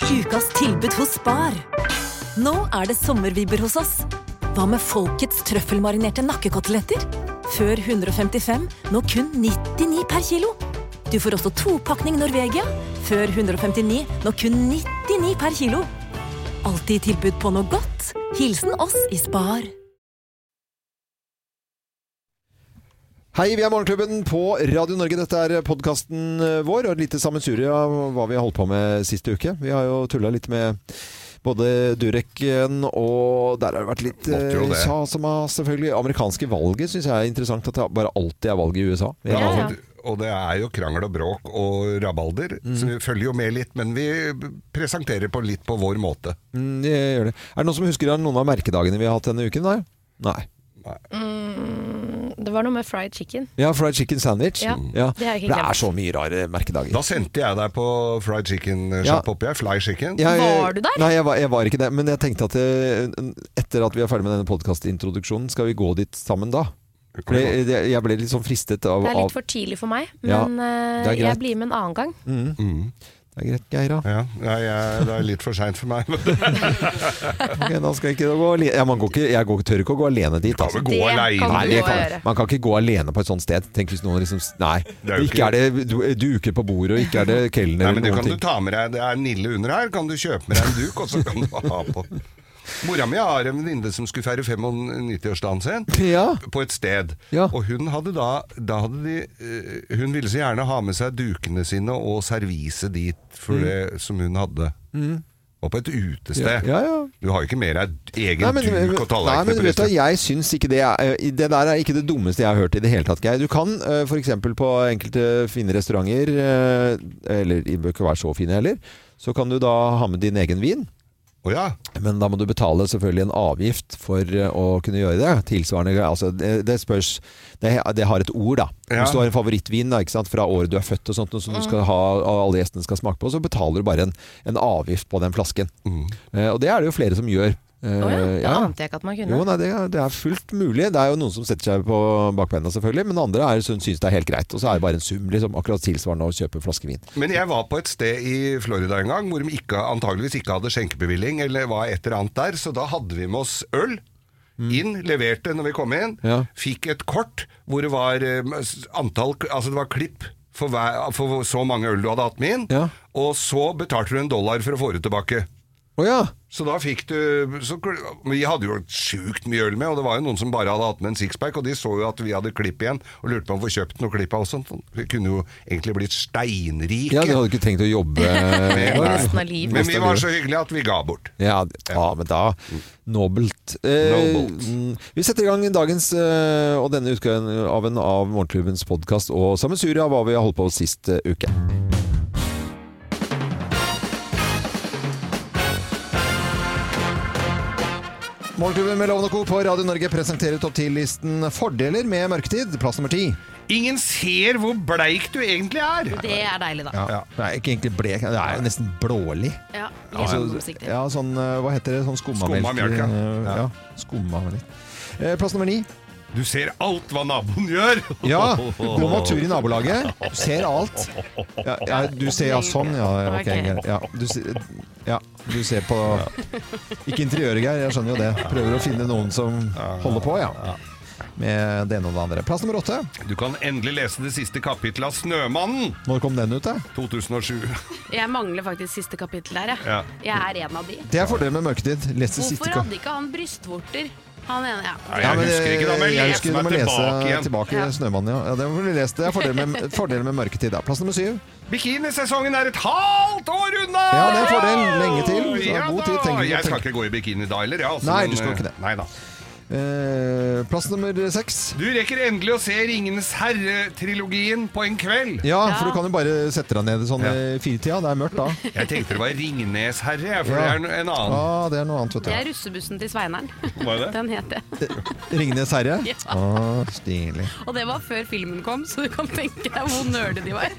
Ukas tilbud hos Spar. Nå det sommervibber hos oss. Hva med folkets trøffelmarinerte nakkekoteletter? Før 155, nå kun 99 per kilo. Du får også 2-pakning Norvegia. Før 159, nå kun 99 per kilo. Alltid tilbud på noe godt. Hilsen oss i Spar. Hei, vi Morgenklubben på Radio Norge. Dette podcasten vår, og et lite sammensurie av hva vi har holdt på med siste uke. Vi har jo tullet litt med både Dureken, og der har det vært litt USA som har selvfølgelig amerikanske valget, synes jeg interessant at det bare alltid valg i USA. Ja. Og det jo krangel og bråk og rabalder, så vi følger jo med litt, men vi presenterer litt på vår måte. Det gjør det. Det noen som husker noen av merkedagene vi har hatt denne uken? Nei. Det var noe med fried chicken. Ja, fried chicken sandwich. Ja. Det så mye rare merkedager. Da sendte jeg deg på fried chicken-shop oppi her, fly chicken. Var du der? Nei, jeg var ikke det, men jeg tenkte at etter at vi ferdig med denne podcast-introduksjonen, skal vi gå dit sammen da? Jeg ble litt sånn fristet av... Det litt for tidlig for meg, men jeg blir med en annen gang. Det greit, Geir da. Ja, det litt for sent for meg. Ok, da skal jeg ikke gå alene. Jeg tør ikke å gå alene dit. Altså. Gå alene. Man kan ikke gå alene på et sånt sted. Tenk hvis noen liksom... Nei, ikke det duker på bordet, og ikke det kelner. Nei, men det kan du ta med deg. Det Nille under her. Kan du kjøpe med deg en duk, og så kan du ha på... Mora mi har en venninne som skulle feire 95-årsdagen sin på et sted. Og hun hadde hun ville så gjerne ha med seg dukene sine og servise dit for det som hun hadde. Og på et utested. Du har jo ikke mer egen duk og tallerken. Nei, men vet du, jeg synes ikke det der ikke det dummeste jeg har hørt i det hele tatt, Geir. Du kan for eksempel på enkelte fine restauranter, eller de bør ikke være så fine heller, så kan du da ha med din egen vin. Men da må du betale selvfølgelig en avgift for å kunne gjøre det. Tilsvarende, altså det spørs, det har et ord da. Hvis du har en favorittvin da, ikke sant, fra året du født og sånt, som du skal ha, alle gjestene skal smake på, så betaler du bare en avgift på den flasken. Og det det jo flere som gjør. Det ante jeg ikke at man kunne. Jo, nei, det fullt mulig. Det jo noen som setter seg på bakbeina selvfølgelig, men andre synes det helt greit. Og så det bare en sum, liksom, akkurat tilsvarende å kjøpe flaske vin. Men jeg var på et sted i Florida en gang, hvor de antageligvis ikke hadde skjenkebevilling, eller var et eller annet der, så da hadde vi med oss øl. Leverte når vi kom inn, fikk et kort hvor det var altså det var klipp for så mange øl du hadde hatt med inn, og så betalte du $1 for å få det tilbake. Så da fikk du vi hadde jo sjukt mye øl med, og det var jo noen som bare hadde hatt med en sixpack, og de så jo at vi hadde klipp igjen og lurte på om vi får kjøpt noe klipp av oss. Vi kunne jo egentlig blitt steinrike. Ja, de hadde ikke tenkt å jobbe resten av livet. Men vi var så hyggelige at vi ga bort. Ja, men da nobelt. Vi setter i gang dagens og denne utgaven av Morgenklubbens podcast og sammensuriet av hva vi har holdt på sist uke. Morgenklubben med Loven og Co. på Radio Norge presenterer topp 10-listen Fordeler med mørketid, plass nummer 10. Ingen ser hvor bleik du egentlig Det deilig da. Det ikke egentlig blek, det jo nesten blålig. Sånn, hva heter det? Sånn skummamelk. Skummamelk. Plass nummer 9. Du ser alt hva naboen gjør. Gå med tur i nabolaget. Du ser alt. Du ser sånn, du ser på ikke interiøret, Geir, jeg skjønner jo det. Prøver å finne noen som holder på, med det ene og det andre. Plass nummer 8. Du kan endelig lese det siste kapittelet av Snømannen. Når kom den ut da? 2007. Jeg mangler faktisk siste kapittel her, jeg en av de. Det fordel med mørketid. Hvorfor hadde ikke han brystvorter? Han ene, Jeg husker ikke da, men jeg leser meg tilbake igjen. Tilbake Snømannen, Det må vi lese. Det fordel med mørketid. Plass nummer 7. Bikinisesongen et halvt år unna! Det fordel. Lenge til. God tid. Jeg skal ikke gå i bikini da heller. Nei, du skal ikke det. Nei da. Plass nummer 6. Du rekker endelig å se Ringenes Herre-trilogien på en kveld. For du kan jo bare sette deg ned sånn i 4-tida. Det mørkt da. Jeg tenkte det var Ringnes Herre, for det en annen. Det noe annet, vet du. Det russebussen til Sveineren. Hva det? Den het det. Ringenes Herre? Stilig. Og det var før filmen kom, så du kan tenke deg hvor nørde de var.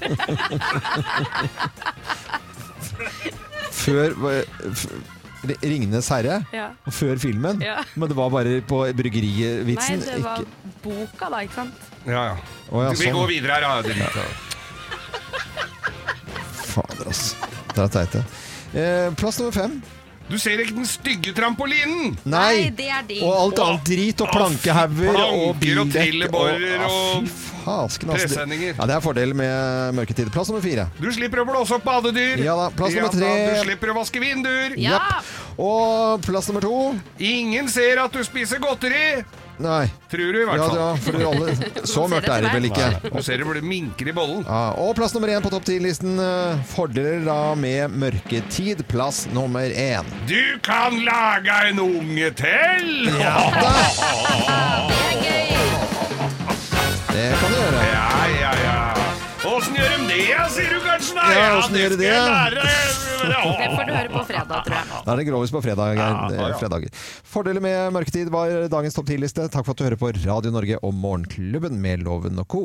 Før Ringenes Herre og før filmen, men det var bare på bryggerivitsen. Nei, det var boka da, ikke sant? Vi går videre her. Fader, ass. Det teit det. Plass nummer 5. Du ser ikke den stygge trampolinen! Nei, det er de. Og alt annet drit, og plankehauger, og bildekk, og trillebårer, og pressendinger. Ja, det er fordel med mørketid. Plass nummer 4. Du slipper å blåse opp badedyr. Ja da, plass nummer 3. Du slipper å vaske vinduer. Ja. Og plass nummer 2. Ingen ser at du spiser godteri. Nei. Tror du i hvert fall. Ja, for alle. Så mørkt er det vel ikke. Du ser det blir minker i bollen. Ja, og plass nummer 1 på topp 10-listen. Fordeler da med mørketid. Plass nummer 1. Du kan lage en unge til! Ja da! Det er gøy! Det kan du gjøre. Ja. Hvordan gjør de det, sier du kanskje? Da? Ja, hvordan gjør de det? Det får du høre på fredag, tror jeg. Da er det grovis på fredager. Fordeler med mørketid var dagens topp 10-liste. Takk for at du hører på Radio Norge og Morgenklubben med Loven og Co.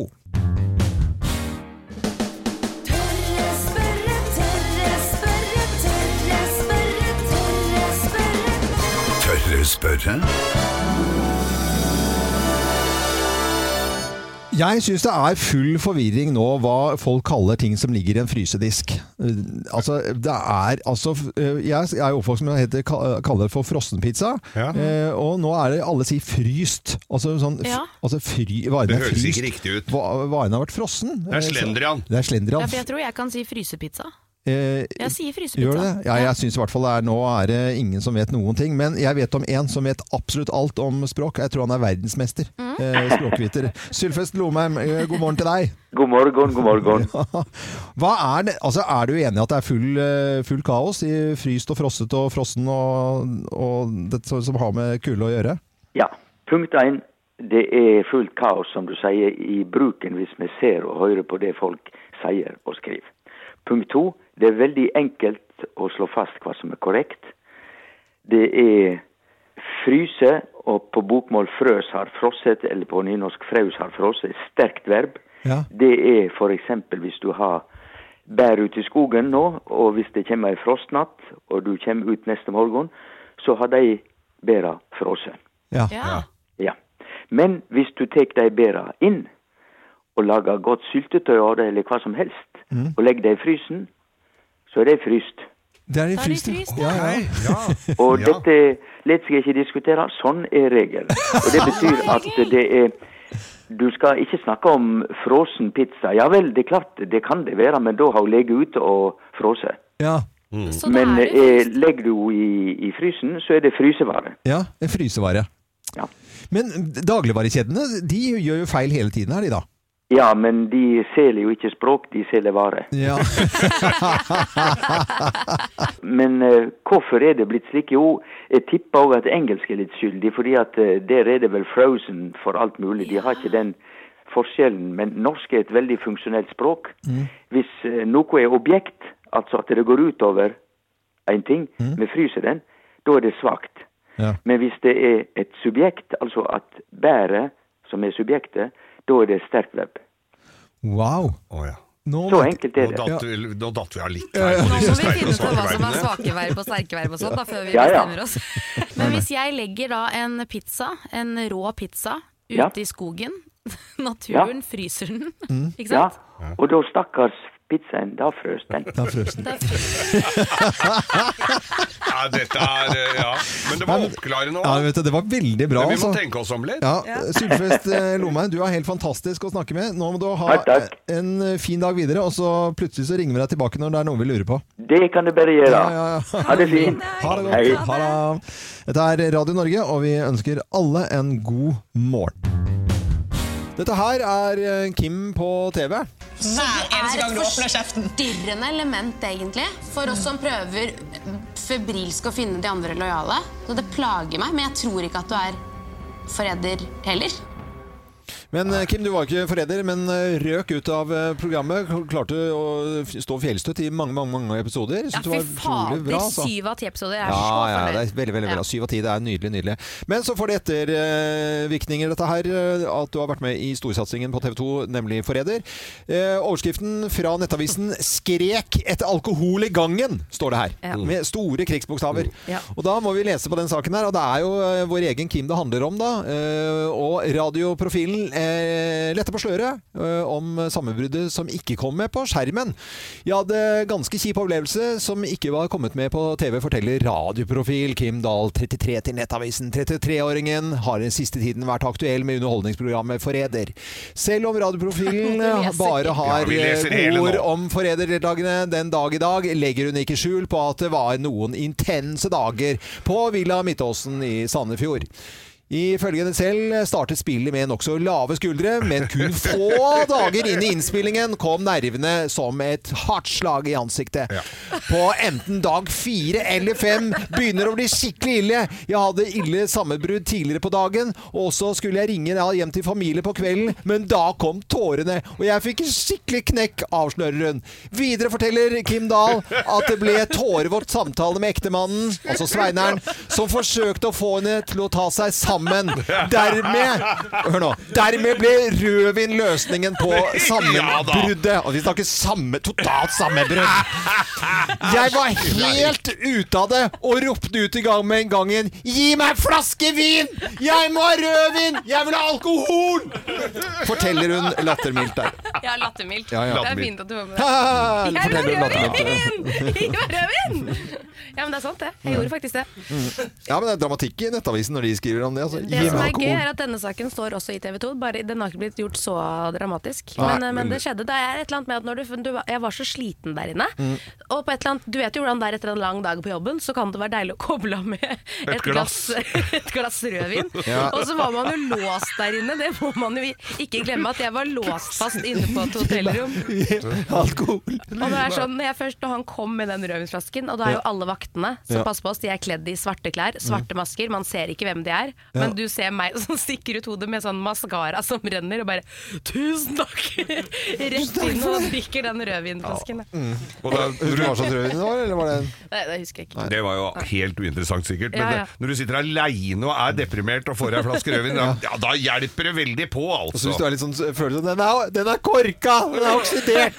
Tørre spørre? Jeg synes det er full forvirring nå hva folk kaller ting som ligger i en frysedisk. Altså, det er jeg er oppvokst med å kalle det for frossenpizza, og nå er det alle sier fryst. Altså sånn, varene det er høres fryst. Ikke riktig ut. Varene har vært frossen. Det er slendrian. Det er slendrian. Ja, for jeg tror jeg kan si frysepizza. Jeg sier frysepizza. Gjør det? Ja, jeg synes i hvert fall nå er det ingen som vet noen ting, men jeg vet om en som vet absolutt alt om språk. Jeg tror han er verdensmester. Språkviter. Sylfest Lomheim, god morgen til deg. God morgen. Hva er det? Altså, er du enig i at det er full kaos i fryst og frosset og frossen og det som har med kulde å gjøre? Ja, punkt 1. Det er fullt kaos, som du sier, i bruken hvis vi ser og hører på det folk sier og skriver. Punkt 2. Det er veldig enkelt å slå fast hva som er korrekt. Det er fryse, og på bokmål frøs har frosset, eller på nynorsk fraus har frosset, sterkt verb. Ja. Det er for eksempel hvis du har bær ut i skogen nå, og hvis det kommer en frostnatt, og du kommer ut neste morgen, så har de bæra frosset. Ja. Ja. Men hvis du tek de bæra inn, og lager godt syltetøy av det, eller hva som helst, og legger det i frysen, så er det fryst. Det er fryst, ja. Og dette lett seg ikke diskutere, sånn er regelen. Og det betyr at du skal ikke snakke om frossen pizza. Ja vel, det er klart, det kan det være, men da har hun legget ut og frosset. Ja. Men legger du i frysen, så er det frysevare. Ja, en frysevare. Ja. Men dagligvarekjedene, de gjør jo feil hele tiden her, de da? Ja, men de selger jo ikke språk, de selger vare. Ja. Men hvorfor er det blitt slik? Jo, jeg tipper også at engelsk er litt skyldig, fordi at der er det vel frozen for alt mulig. De har ikke den forskjellen, men norsk er et veldig funksjonelt språk. Hvis noe er objekt, altså at det går ut over en ting, med fryser den, da er det svagt. Ja. Men hvis det er et subjekt, altså at bæret som er subjektet, da er det sterkt verb. Wow. Ja. Så enkelt er det. Nå datt vi av litt her. Nå må vi finne ut hva som er svake verb og sterke verb og sånt, da, før vi bestemmer oss. Men hvis jeg legger da en pizza, en rå pizza, ute i skogen, naturen fryser den, ikke sant? Ja, og da stakkars pizzaen, da frøs den. Ja, dette men det var oppklarende også. Ja, vet du, det var veldig bra. Men vi må tenke oss om litt. Ja, Sylfest Lomheim, du er helt fantastisk å snakke med. Nå må du ha en fin dag videre, og så plutselig så ringer vi deg tilbake når det er noe vi lurer på. Det kan du bare gjøre. Ha det fint. Ha det godt. Hei. Ha det. Dette er Radio Norge, og vi ønsker alle en god morgen. Dette her er Kim på TV. Hver eneste gang du åpner kjeften. Det er et forstyrrende element, egentlig, for oss som prøver febrilsk å finne de andre lojale. Så det plager meg, men jeg tror ikke at du er forræder heller. Men Kim, du var ikke forræder, men røk ut av programmet. Klarte å stå fjellstøtt i mange episoder. Ja, fy fader, 7 av 10 episoder er så fornøyd. Ja, det er veldig bra. 7 av 10, det er nydelig. Men så får det ettervirkninger dette her, at du har vært med i storsatsingen på TV 2, nemlig Forræder. Overskriften fra Nettavisen: "Skrek etter alkohol i gangen", står det her. Med store krigsbokstaver. Og da må vi lese på den saken her, og det er jo vår egen Kim det handler om da. Og radioprofilen lette på sløret om sammenbruddet som ikke kom med på skjermen. Jeg hadde ganske kjip opplevelse som ikke var kommet med på TV, forteller radioprofil Kim Dahl, 33 til Nettavisen. 33-åringen har den siste tiden vært aktuell med underholdningsprogrammet Forræder. Selv om radioprofilen bare har ord om forræderdeltakerne den dag i dag, legger hun ikke skjul på at det var noen intense dager på Villa Midtåsen i Sandefjord. Ifølge henne selv startet spillet med nokså lave skuldre, men kun få dager inn i innspillingen kom nervene som et hardt slag i ansiktet. Ja. På enten dag 4 eller 5 begynner å bli skikkelig ille. Jeg hadde ille sammenbrudd tidligere på dagen, og så skulle jeg ringe hjem til familie på kvelden, men da kom tårene, og jeg fikk skikkelig knekk, avslører hun. Videre forteller Kim Dahl at det ble tårevått samtale med ektemannen, altså Sveineren, som forsøkte å få henne til å ta seg sammen. Dermed ble rødvin løsningen på sammenbruddet. Og vi snakker totalt sammenbrudd. Jeg var helt ute av det og ropte ut i gangen: gi meg en flaske vin! Jeg må ha rødvin! Jeg vil ha alkohol! Forteller hun lattermildt der. Ja, lattermildt. Ja. Det er fint at du var med. Jeg vil ha rødvin! Gi meg rødvin! Ja, men det er sant det. Jeg gjorde faktisk det. Ja, men det er dramatikk i Nettavisen når de skriver om det. Altså, det som er gøy er at denne saken står også i TV 2, bare den har ikke blitt gjort så dramatisk. Men det skjedde. Det er et eller annet med at når jeg var så sliten der inne, og på et eller annet, du vet jo hvordan det er etter en lang dag på jobben, så kan det være deilig å koble av med et glass rødvin. Ja. Og så var man jo låst der inne, det må man jo ikke glemme, at jeg var låst fast inne på et hotellrom. Alkohol. Og det er sånn, når han kom med den rødvinsflasken, og da er jo alle vaktene, så pass på oss, de er kledd i svarte klær, svarte masker, man ser ikke hvem de er, men du ser meg som stikker ut hodet med sånn mascara som renner, og bare, tusen takk! Rett inn og drikker den rødvinflasken. Og hva slags rødvin det var, eller var det? Det husker jeg ikke. Det var jo helt uinteressant sikkert, men når du sitter alene og er deprimert og får deg en flaske rødvin, da hjelper det veldig på, altså. Og så hvis du er litt sånn, føler du, den er korka, den er oksidert!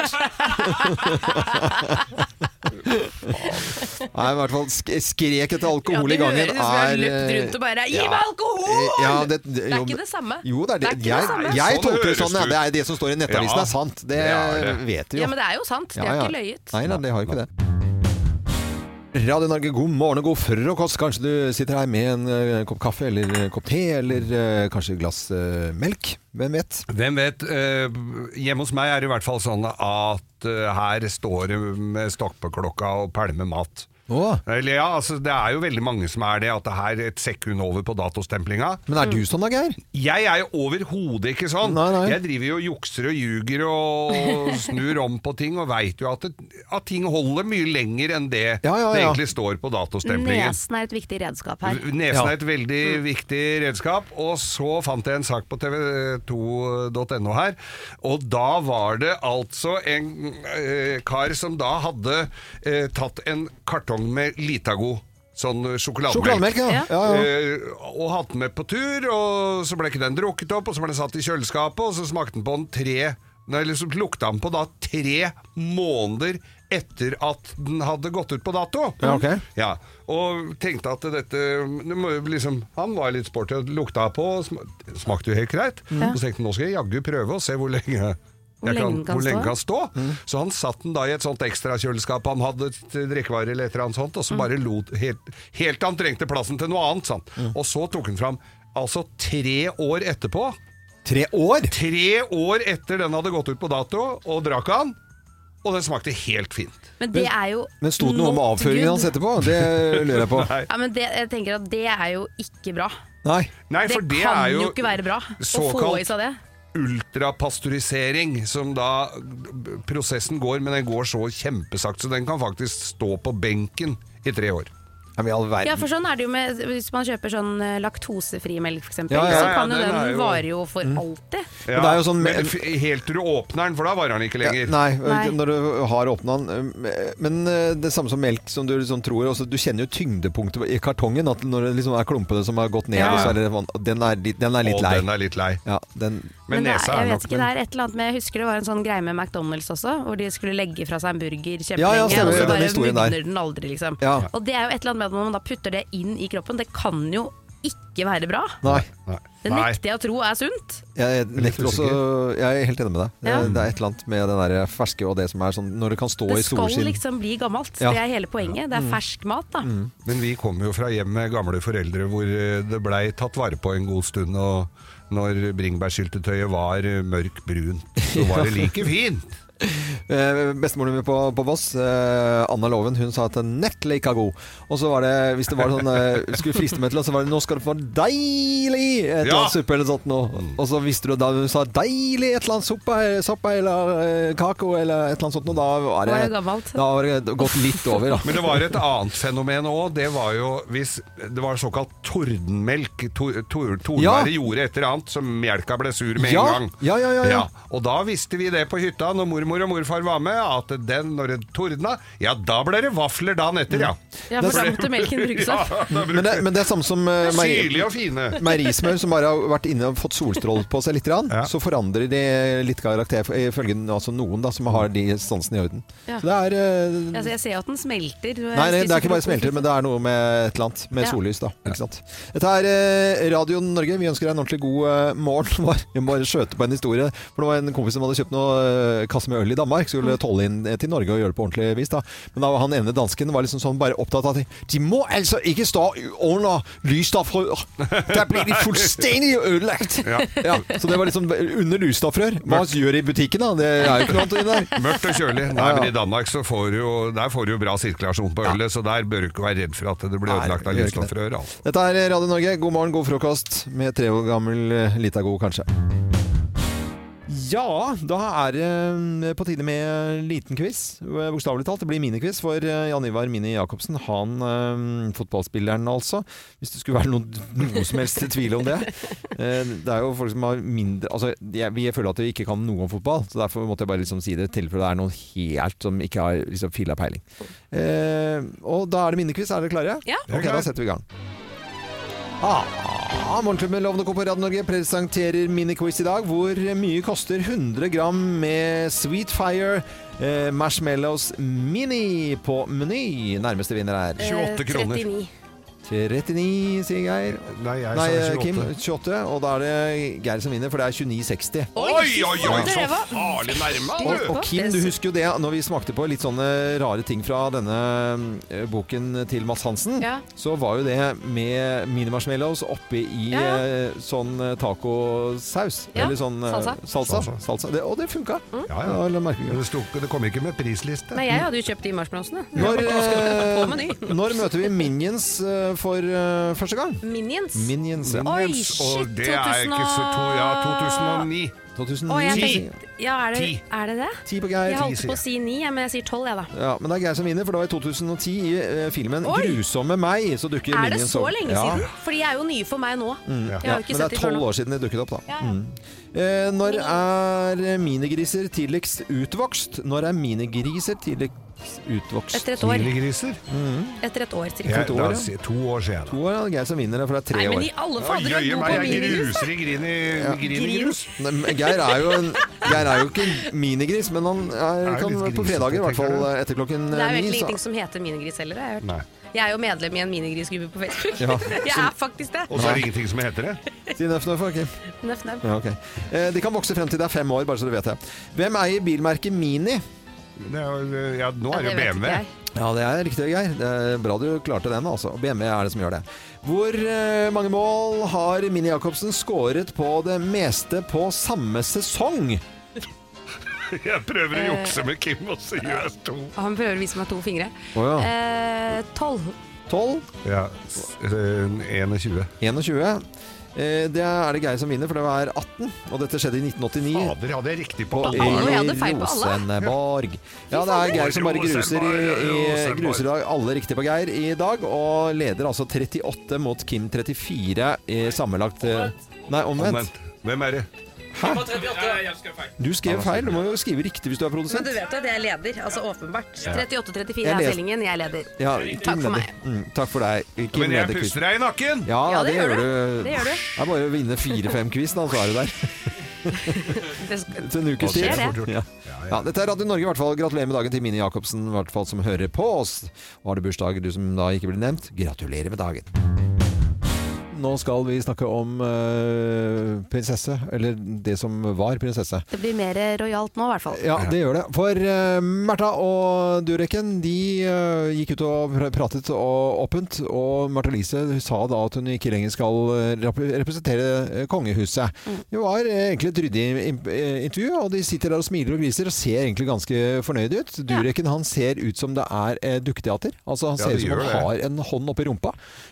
Nei, i hvert fall skrek etter alkohol i gangen er... Ja, det løpt rundt og bare, gi meg alkohol! Det er ikke det samme. Jo, det er det. Jeg tolker det sånn, det er det som står i Nettavisen er sant. Det vet vi jo. Ja, men det er jo sant. Det er ikke løyet. Nei, det har jo ikke det. Radio Norge, god morgen og god frokost. Kanskje du sitter her med en kopp kaffe eller en kopp te, eller kanskje et glass melk. Hvem vet? Hvem vet? Hjemme hos meg er det i hvert fall sånn at her står det med stokk på klokka og pælmer mat. Eller altså, det er jo veldig mange som er det, at det er et sekund over på datostemplinga. Men er du sånn da, Geir? Jeg er jo overhodet ikke sånn. Nei. Jeg driver jo og jukser og ljuger og snur om på ting, og vet jo at ting holder mye lenger enn det det egentlig står på datostemplingen. Nesen er et viktig redskap her. Nesen er et veldig viktig redskap, og så fant jeg en sak på tv2.no her, og da var det altså en kar som da hadde tatt en kartong med Litago, sånn sjokolademelk, og hatt den med på tur, og så ble ikke den drukket opp, og så ble den satt i kjøleskapet, og så smakte den på den så lukta den på da 3 måneder etter at den hadde gått ut på dato. Og tenkte at dette liksom, han var litt sporty og lukta på, smakte jo helt greit, og så tenkte han, nå skal jeg jaggu prøve og se hvor lenge kan stå. Så han satt den da i et sånt ekstra kjøleskap, han hadde et drikkevarer eller et eller annet sånt, og så bare lot helt han trengte plassen til noe annet, sant? Og så tok han fram altså 3 år etterpå. 3 år? 3 år etter den hadde gått ut på dato, og drakk han, og den smakte helt fint. Men det er jo Men stod det noe om avføringen hans etterpå? Det lurer jeg på. Ja, men jeg tenker at det er jo ikke bra. Nei, for det kan jo ikke være bra å få i seg det. Ultrapasteurisering, som da prosessen går, men den går så kjempesagt, så den kan faktisk stå på benken i 3 år. Ja, for sånn er det jo med, hvis man kjøper sånn laktosefri melk for eksempel, så kan jo den vare jo for alltid. Ja, det er jo sånn, men helt til du åpner den, for da varer den ikke lenger. Nei, når du har åpnet den. Men det samme som melk, som du liksom tror, også, du kjenner jo tyngdepunktet i kartongen, at når det liksom er klumpene som har gått ned, så er det, den er litt lei. Den er litt lei. Ja, men nesa jeg vet ikke, det er et eller annet med, jeg husker det var en sånn greie med McDonald's også, hvor de skulle legge fra seg en burger kjempelenge, og så bare mugner den aldri liksom. Og det er jo et eller annet med at når man da putter det inn i kroppen, det kan jo ikke være bra. Nei. Det nekter jeg å tro er sunt. Jeg nekter også, jeg er helt enig med deg. Ja. Det er et eller annet med den der ferske og det som er sånn, når det kan stå i solskinn. Det skal liksom bli gammelt. Det er hele poenget. Det er fersk mat da. Men vi kommer jo fra hjem med gamle foreldre hvor det blei tatt vare på en god stund, og når bringebærsyltetøyet var mørk brun, så var det like fint. Bestemoren min på Voss, Anna Loven, hun sa at nett like god. Og så var det, hvis det var sånn skulle friste meg til, så var det nå skal det få deilig et eller annet suppe eller sånt nå. Og så visste du da hun sa deilig et eller annet soppe eller kako eller et eller annet sånt nå, da var det gammelt. Da var det gått litt over da. Men det var et annet fenomen også. Det var jo hvis det var såkalt tordenmelk, tordenværet gjorde et eller annet som melka ble sur med en gang. Ja. Og da visste vi det på hytta når mormor og morfar var med, at når det tordna, da ble det vafler dagen etter, Ja, for da måtte melken brukes opp. Men det er samme som syrlige og fine meierismør som bare har vært inne og fått solstrål på seg litt, så forandrer de litt karakter, ifølge noen da, som har de stansene i orden. Så det er jeg ser at den smelter. Nei, det er ikke bare smelter, men det er noe med et eller annet med sollys da, ikke sant? Dette er Radio Norge. Vi ønsker deg en ordentlig god morgen. Jeg må bare skjøte på en historie, for det var en kompis som hadde kjøpt noe kasse med øl i Danmark, skulle tolle inn til Norge og gjøre det på ordentlig vis da. Men da var han ene dansken var liksom sånn bare opptatt av at de må altså ikke stå under lysstoffrør. Der blir de fullstendig ødelagt. Så det var liksom under lysstoffrør. Hva gjør de i butikken da? Det er jo ikke noe annet der. Mørkt og kjølig. Nei, men i Danmark så får du jo bra sirkulasjon på ølet, så der bør du ikke være redd for at det blir ødelagt av lysstoffrør. Altså. Dette er Radio Norge. God morgen, god frokost med 3 år gammel Litago kanskje. Ja, da er det på tide med liten quiz. Bokstavelig talt, det blir minikviz for Jan Ivar Mini Jacobsen. Han, fotballspilleren altså. Hvis det skulle være noe som helst tvil om det. Det er jo folk som har mindre... Altså, vi føler at vi ikke kan noe om fotball, så derfor måtte jeg bare liksom si det til, for det er noen helt som ikke har liksom fila peiling. Og da er det minikviz. Er dere klare? Ja. Ok, da setter vi i gang. Morgenklubben med Lovende Co på Radio Norge presenterer miniquiz i dag. Hvor mye koster 100 gram med Sweet Fire Marshmallows Mini på Meny? Nærmeste vinner er 28 kroner. 39, sier Geir. Nei, jeg sa 28. Kim, 28, og da er det Geir som vinner, for det er 29,60. Oi, så farlig nærme. Og Kim, du husker jo det, når vi smakte på litt sånne rare ting fra denne boken til Mads Hansen, så var jo det med mini-marshmallows oppi i sånn tacosaus. Eller sånn salsa. Og det funka. Det kom ikke med prisliste. Nei, jeg hadde jo kjøpt de marshmallowsene. Når møter vi Minions for første gang? Minions? Oi, shit, og det er ikke så 2009. 2010. Er det det? 10 på Geir. Jeg holdt på å si 9, men jeg sier 12 jeg da. Ja, men det er Geir som vinner, for det var i 2010 i filmen Grusomme meg, så dukker Minions opp. Er det så lenge siden? Fordi de er jo nye for meg nå. Jeg har jo ikke sett men det er 12 år siden de dukket opp da. Når er minigriser tidligst utvokst? Når er minigriser tidligst utvokst? Etter et år. Minigriser? Etter et år, cirka. Da sier 2 år siden. 2 år, Geir som vinner det, for det er 3 år. Nei, men i alle fader er god på minigrus. Jeg gruser i grus. Geir er jo ikke minigris, men han kan på fredager, i hvert fall etter klokken 9. Det er jo egentlig ingenting som heter minigris heller, har jeg hørt. Jeg er jo medlem i en minigrisgruppe på Facebook. Jeg er faktisk det. Og så er det ingenting som heter det. Si nøff, ok. Nøff. Ja, okay. De kan vokse frem til det er 5 år, bare så du vet det. Hvem eier bilmerket Mini? Nå er det jo BMW. Ja, det er riktig, Geir. Det er bra du klarte den, altså. BMW er det som gjør det. Hvor mange mål har Mini Jacobsen skåret på det meste på samme sesong? Jeg prøver å jukse med Kim, og så gjør jeg 2. Han prøver å vise meg 2 fingre. 12. 12? Ja, 21. 21. Det er det Geir som vinner, for det var 18. Og dette skjedde i 1989. Fader, hadde jeg riktig på alle. Jeg hadde feil på alle. Rosenborg. Ja, det er Geir som bare gruser i dag. Alle riktig på Geir i dag. Og leder altså 38 mot Kim 34 i sammenlagt. Nei, omvendt. Hvem er det? Hæ? Du skrev feil. Du må jo skrive riktig hvis du er produsent. Men du vet jo at jeg er leder, altså åpenbart. 38-34 er stillingen, jeg er leder. Ja, takk for meg. Takk for deg. Men jeg puster deg i nakken. Ja, det gjør du. Det gjør du. Det er bare å vinne 4-5 quiz, da, så er du der. Til en ukes tid. Ja, dette er Radio Norge i hvert fall. Gratulerer med dagen til Mini Jacobsen, i hvert fall som hører på oss. Og har du bursdag, du som da ikke blir nevnt, gratulerer med dagen. nå skal vi snakke om prinsesse, eller det som var prinsesse. Det blir mer rojalt nå i hvert fall. Ja, det gjør det. For Märtha og Dureken, de gikk ut og pratet åpent, og Märtha Louise sa da at hun ikke lenger skal representere kongehuset. Det var egentlig et ryddig intervju, og de sitter der og smiler og gliser og ser egentlig ganske fornøyd ut. Dureken, han ser ut som det er dukketeater. Altså han ser ut som han har en hånd oppi rumpa.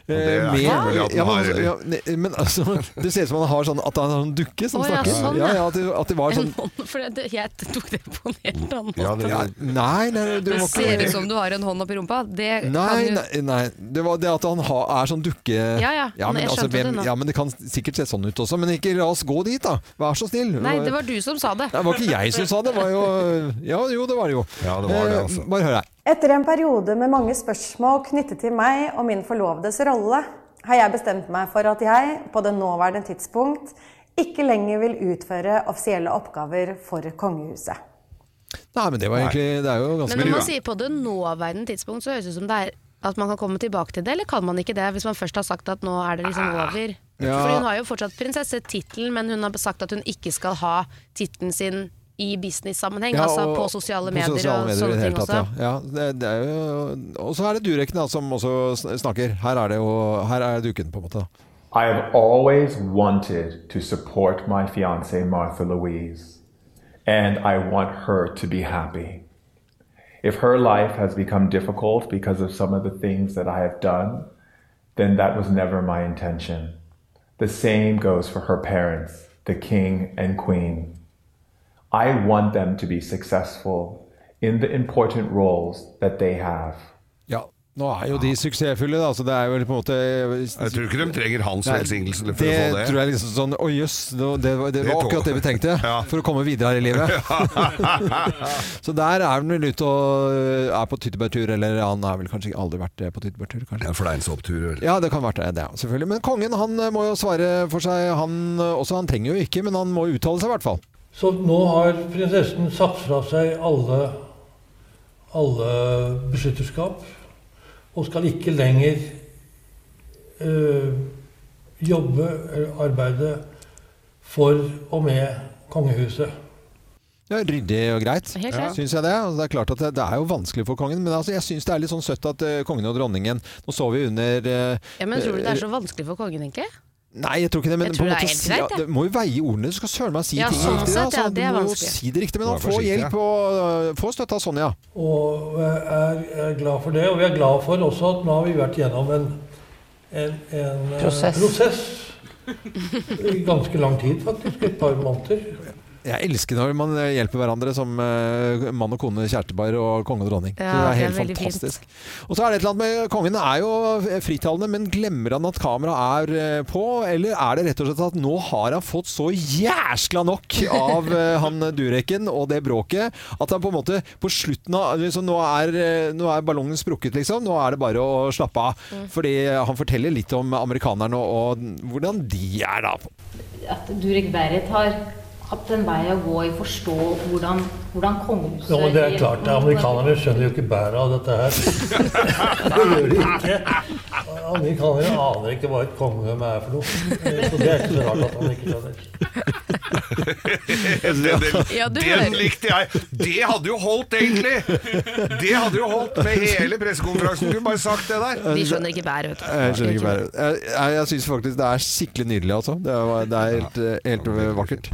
Men altså, det ser ut som han har sånn, at han har en dukke som snakker. Sånn, at det var sånn... For jeg tok det på en helt annen måte. Nei, det ser ut som du har en hånd oppi rumpa. Nei, det var det at han er sånn dukke... men det kan sikkert se sånn ut også, men ikke la oss gå dit da. Vær så snill. Nei, det var du som sa det. Det var ikke jeg som sa det, det var jo... Jo, det var det jo. Ja, det var det altså. Bare hør her. Etter en periode med mange spørsmål knyttet til meg og min forlovdes rolle, har jeg bestemt meg for at jeg, på det nåværende tidspunkt, ikke lenger vil utføre offisielle oppgaver for kongehuset. Nei, men det var egentlig, det er jo ganske... Men når man sier på det nåværende tidspunkt, så høres det ut som det at man kan komme tilbake til det, eller kan man ikke det, hvis man først har sagt at nå er det liksom over? Ja. For hun har jo fortsatt prinsessetitlen, men hun har sagt at hun ikke skal ha titlen sin i business-sammenheng, altså på sosiale medier og sånne ting også. Ja, det er jo... Og så er det Dureken da, som også snakker. Her er duken på en måte. I have always wanted to support my fiancée Martha Louise, and I want her to be happy. If her life has become difficult because of some of the things that I have done, then that was never my intention. The same goes for her parents, the king and queen. I want them to be successful in the important roles that they have. Ja, nå er jo de suksessfulle da, så det er jo på en måte... Jeg tror ikke de trenger hans velsignelse for å få det. Det tror jeg liksom sånn, det var akkurat det vi tenkte, for å komme videre her i livet. Så der er den vel ute og er på tyttebærtur, eller han har vel kanskje aldri vært på tyttebærtur, kanskje. Ja, fleinsopptur. Ja, det kan være det, selvfølgelig. Men kongen, han må jo svare for seg, han trenger jo ikke, men han må uttale seg i hvert fall. Så nå har prinsessen satt fra seg alle beskytterskap, og skal ikke lenger jobbe eller arbeide for og med kongehuset. Ja, ryddig og greit, synes jeg det. Det er klart at det er jo vanskelig for kongen, men altså, jeg synes det er litt sånn søtt at kongen og dronningen, nå så vi under... men tror du det er så vanskelig for kongen egentlig? Nei, jeg tror ikke det, men på en måte det må jo veie ordene, du skal søren meg si ting riktig. Det er vanskelig. Du må jo si det riktig, men han får hjelp og får støtte av Sonja. Og jeg er glad for det, og vi er glad for også at nå har vi vært gjennom en prosess i ganske lang tid faktisk, et par måneder. Jeg elsker når man hjelper hverandre som mann og kone, kjærtepar og konge og dronning. Ja, det er helt fantastisk. Og så er det et eller annet med kongen er jo frittalende, men glemmer han at kamera er på, eller er det rett og slett at nå har han fått så jæskla nok av han Dureken og det bråket, at han på en måte på slutten av, liksom, nå er ballongen sprukket liksom, nå er det bare å slappe av, fordi han forteller litt om amerikanerne og hvordan de er da. At Durek Berit har hatt en vei å gå i forstå hvordan kongehuset... Ja, men det er klart, amerikanerne skjønner jo ikke bæret av dette her. Det gjør de ikke. Amerikanerne aner ikke hva et kongedømme er for noe. Så det er ikke så rart at han ikke skjønner. Den likte jeg. Det hadde jo holdt egentlig. Det hadde jo holdt med hele pressekonferansen. Du bare sagt det der. De skjønner ikke bæret. Jeg skjønner ikke bæret. Jeg synes faktisk det er skikkelig nydelig altså. Det er helt vakkert.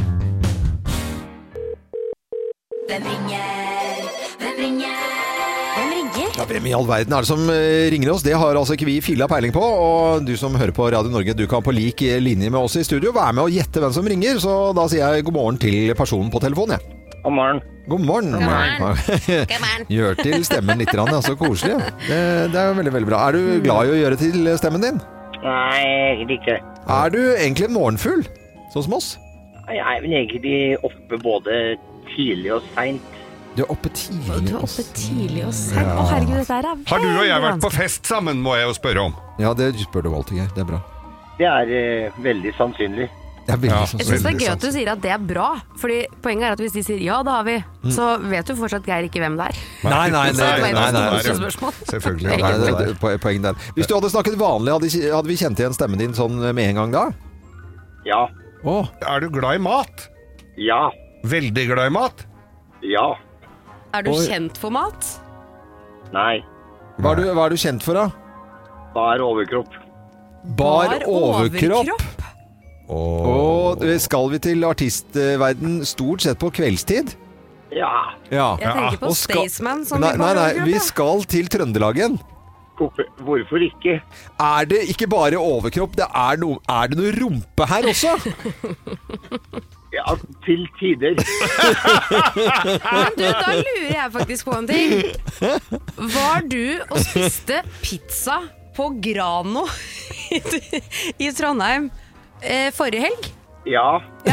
Hvem ringer? Hvem ringer? Hvem ringer? Ja, hvem i all verden er det som ringer oss? Det har altså ikke vi filla peiling på. Og du som hører på Radio Norge, du kan på lik linje med oss i studio være med og gjette hvem som ringer. Så da sier jeg god morgen til personen på telefonen, jeg. God morgen. God morgen. God morgen. Gjør til stemmen litt, så koselig. Det er veldig, veldig bra. Er du glad i å gjøre til stemmen din? Nei, egentlig ikke. Er du egentlig morgenfugl, sånn som oss? Jeg er vel egentlig oppe både tidlig og sent. Du er oppe tidlig og sent? Å herregud, dette er Har du og jeg vært på fest sammen, må jeg jo spørre om. Ja, det spør du alltid, det er bra. Det er veldig sannsynlig. Jeg synes det gøy at du sier at det bra, fordi poenget at hvis de sier ja, det har vi, så vet du fortsatt Geir ikke hvem det Nei. Selvfølgelig. Poenget der. Hvis du hadde snakket vanlig, hadde vi kjent igjen stemmen din sånn med en gang da? Ja. Er du glad i mat? Ja. Veldig glad i mat? Ja. Er du kjent for mat? Nei. Hva er du kjent for da? Bar overkropp. Bar overkropp? Og skal vi til artistverden stort sett på kveldstid? Ja. Jeg tenker på Staysman som Nei, vi skal til Trøndelagen. Hvorfor ikke? Er det ikke bare overkropp? Er det noe rumpe her også? Ja, til tider. Men du, da lurer jeg faktisk på en ting. Var du og spiste pizza på Grano i Trondheim forrige helg? Ja.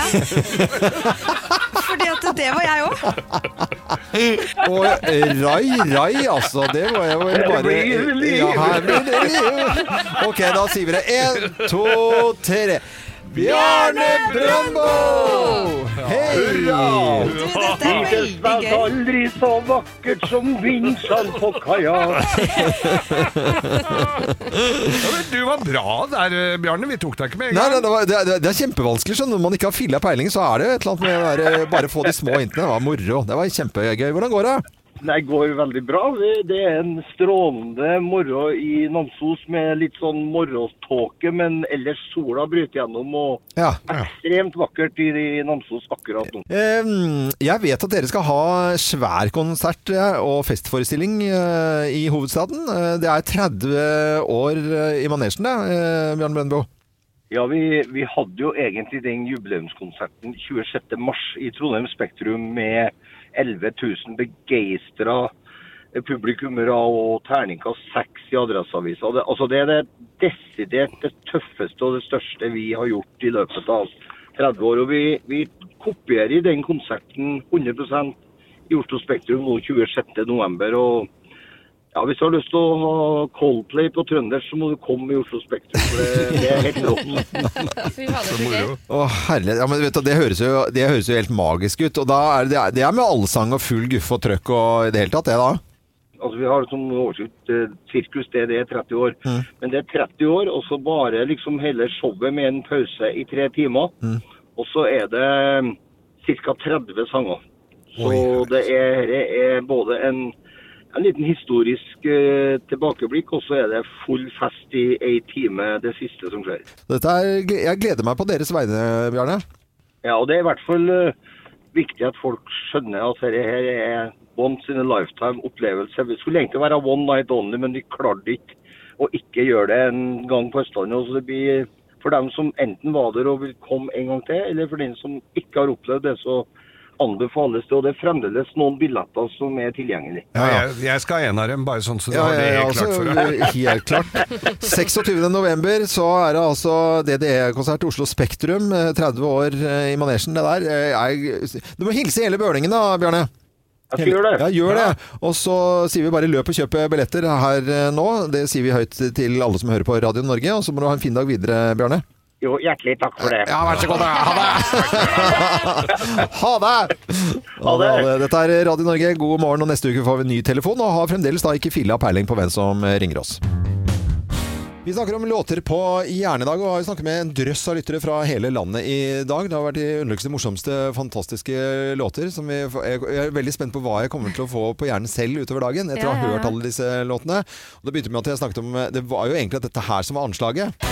Fordi at det var jeg også. Og Rai, altså. Det var jeg vel bare... Ok, da sier vi det. 1, 2, 3... Bjarne Brøndbo! Hei! Det var aldri så vakkert som vinsene på kaja. Du var bra der, Bjarne. Vi tok deg ikke med en gang. Nei, det er kjempevanskelig. Når man ikke har filla peiling, så er det et eller annet med bare få de små hintene. Det var moro. Det var kjempegøy. Hvordan går det? Det går veldig bra. Det er en strålende morgen i Namsos med litt sånn morgentåke, men ellers sola bryter gjennom og ekstremt vakkert i Namsos akkurat nå. Jeg vet at dere skal ha svær konsert og festforestilling i hovedstaden. Det er 30 år i manesjen, Bjarne Brøndbo. Ja, vi hadde jo egentlig den jubileumskonserten 26. mars i Trondheim Spektrum med 11 000 begeistra publikummere og terningkast 6 i Adresseavisa. Det er det desidert det tøffeste og det største vi har gjort i løpet av 30 år. Og vi kopierer den konserten 100% i Oslo Spektrum nå 26. november. Og hvis du har lyst til å ha Coldplay på trønder, så må du komme i Oslo Spektrum, for det er helt rått. Herlig. Ja, men vet du, det høres jo helt magisk ut. Og da det er med allsang og full guff og trøkk og i det hele tatt, det da? Altså, vi har som overskutt sirkus, det er 30 år. Men det er 30 år, og så bare liksom hele showet med en pause i 3 timer. Og så er det cirka 30 sanger. Så det er både en liten historisk tilbakeblikk, og så er det full fest i 1 time det siste som skjer. Jeg gleder meg på deres vegne, Bjarne. Ja, og det er i hvert fall viktig at folk skjønner at dette her er once in a lifetime opplevelse. Det skulle egentlig være one night only, men de klarte ikke å ikke gjøre det en gang på Østlandet. Så det blir for dem som enten var der og vil komme en gang til, eller for den som ikke har opplevd det, så anbefales det, og det er fremdeles noen billetter som er tilgjengelig. Jeg skal ha en av dem, bare sånn så du har det helt klart for deg. Helt klart. 26. november så er det altså DDE-konsert Oslo Spektrum, 30 år i manesjen. Det der. Du må hilse hele bølingen da, Bjarne. Jeg skal gjøre det. Ja, gjør det. Og så sier vi bare løp og kjøp billetter her nå. Det sier vi høyt til alle som hører på Radio Norge, og så må du ha en fin dag videre, Bjarne. Jo, hjertelig takk for det. Ja, vær så god. Ha det! Ha det! Dette er Radio Norge. God morgen, og neste uke får vi en ny telefon, og har fremdeles da ikke filla peiling på hvem som ringer oss. Vi snakker om låter på Hjernedag, og har snakket med en drøss av lyttere fra hele landet i dag. Det har vært de underligste, morsomste, fantastiske låter. Jeg er veldig spent på hva jeg kommer til å få på hjernen selv utover dagen, etter å ha hørt alle disse låtene. Og det begynte med at jeg snakket om, det var jo egentlig dette her som var anslaget.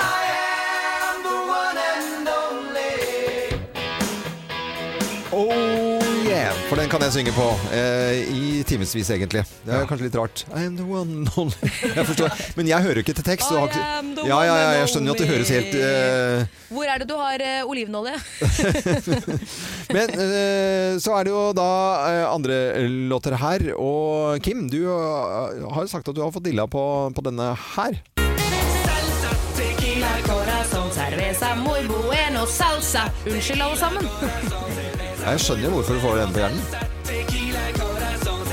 Oh yeah, for den kan jeg synge på i timesvis egentlig. Det er kanskje litt rart. I am the one and only. Jeg forstår, men jeg hører ikke til tekst. Jeg skjønner jo at det høres helt Hvor er det du har olivenolje? Men så er det jo da andre låter her. Og Kim, du har sagt at du har fått dilla på denne her. Salsa, tequila, corazón, cerveza, muy bueno, salsa. Unnskyld alle sammen. Jeg skjønner jo hvorfor du får den på hjernen.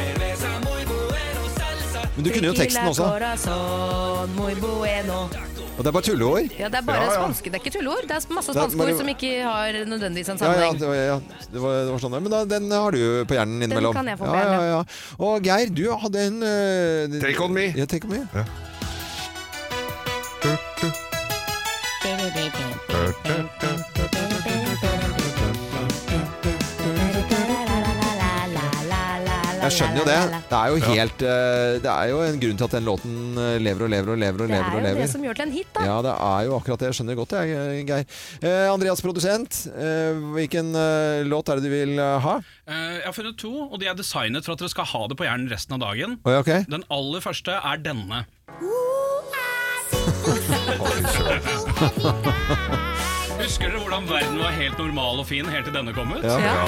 Men du kunne jo teksten også. Og det er bare tulleord? Ja, det er bare spanske, det er ikke tulleord. Det er masse spanske ord som ikke har nødvendigvis en sammenheng. Det var sånn. Men den har du på hjernen innimellom. Den kan jeg få på hjernen. Ja. Og Geir, du hadde en... Take on me. Ja, Take on me. Ja. Jeg skjønner jo det. Det er jo helt det er jo en grunn til at den låten lever og lever og lever og lever. Det er jo det som gjør til en hit, da. Ja, det er jo akkurat det. Jeg skjønner godt det, Geir. Andreas, produsent, hvilken låt er det du vil ha? Jeg har funnet 2, og de er designet for at dere skal ha det på hjernen resten av dagen. Okay. Den aller første er denne. Husker dere hvordan verden var helt normal og fin helt til denne kom ut? Ja.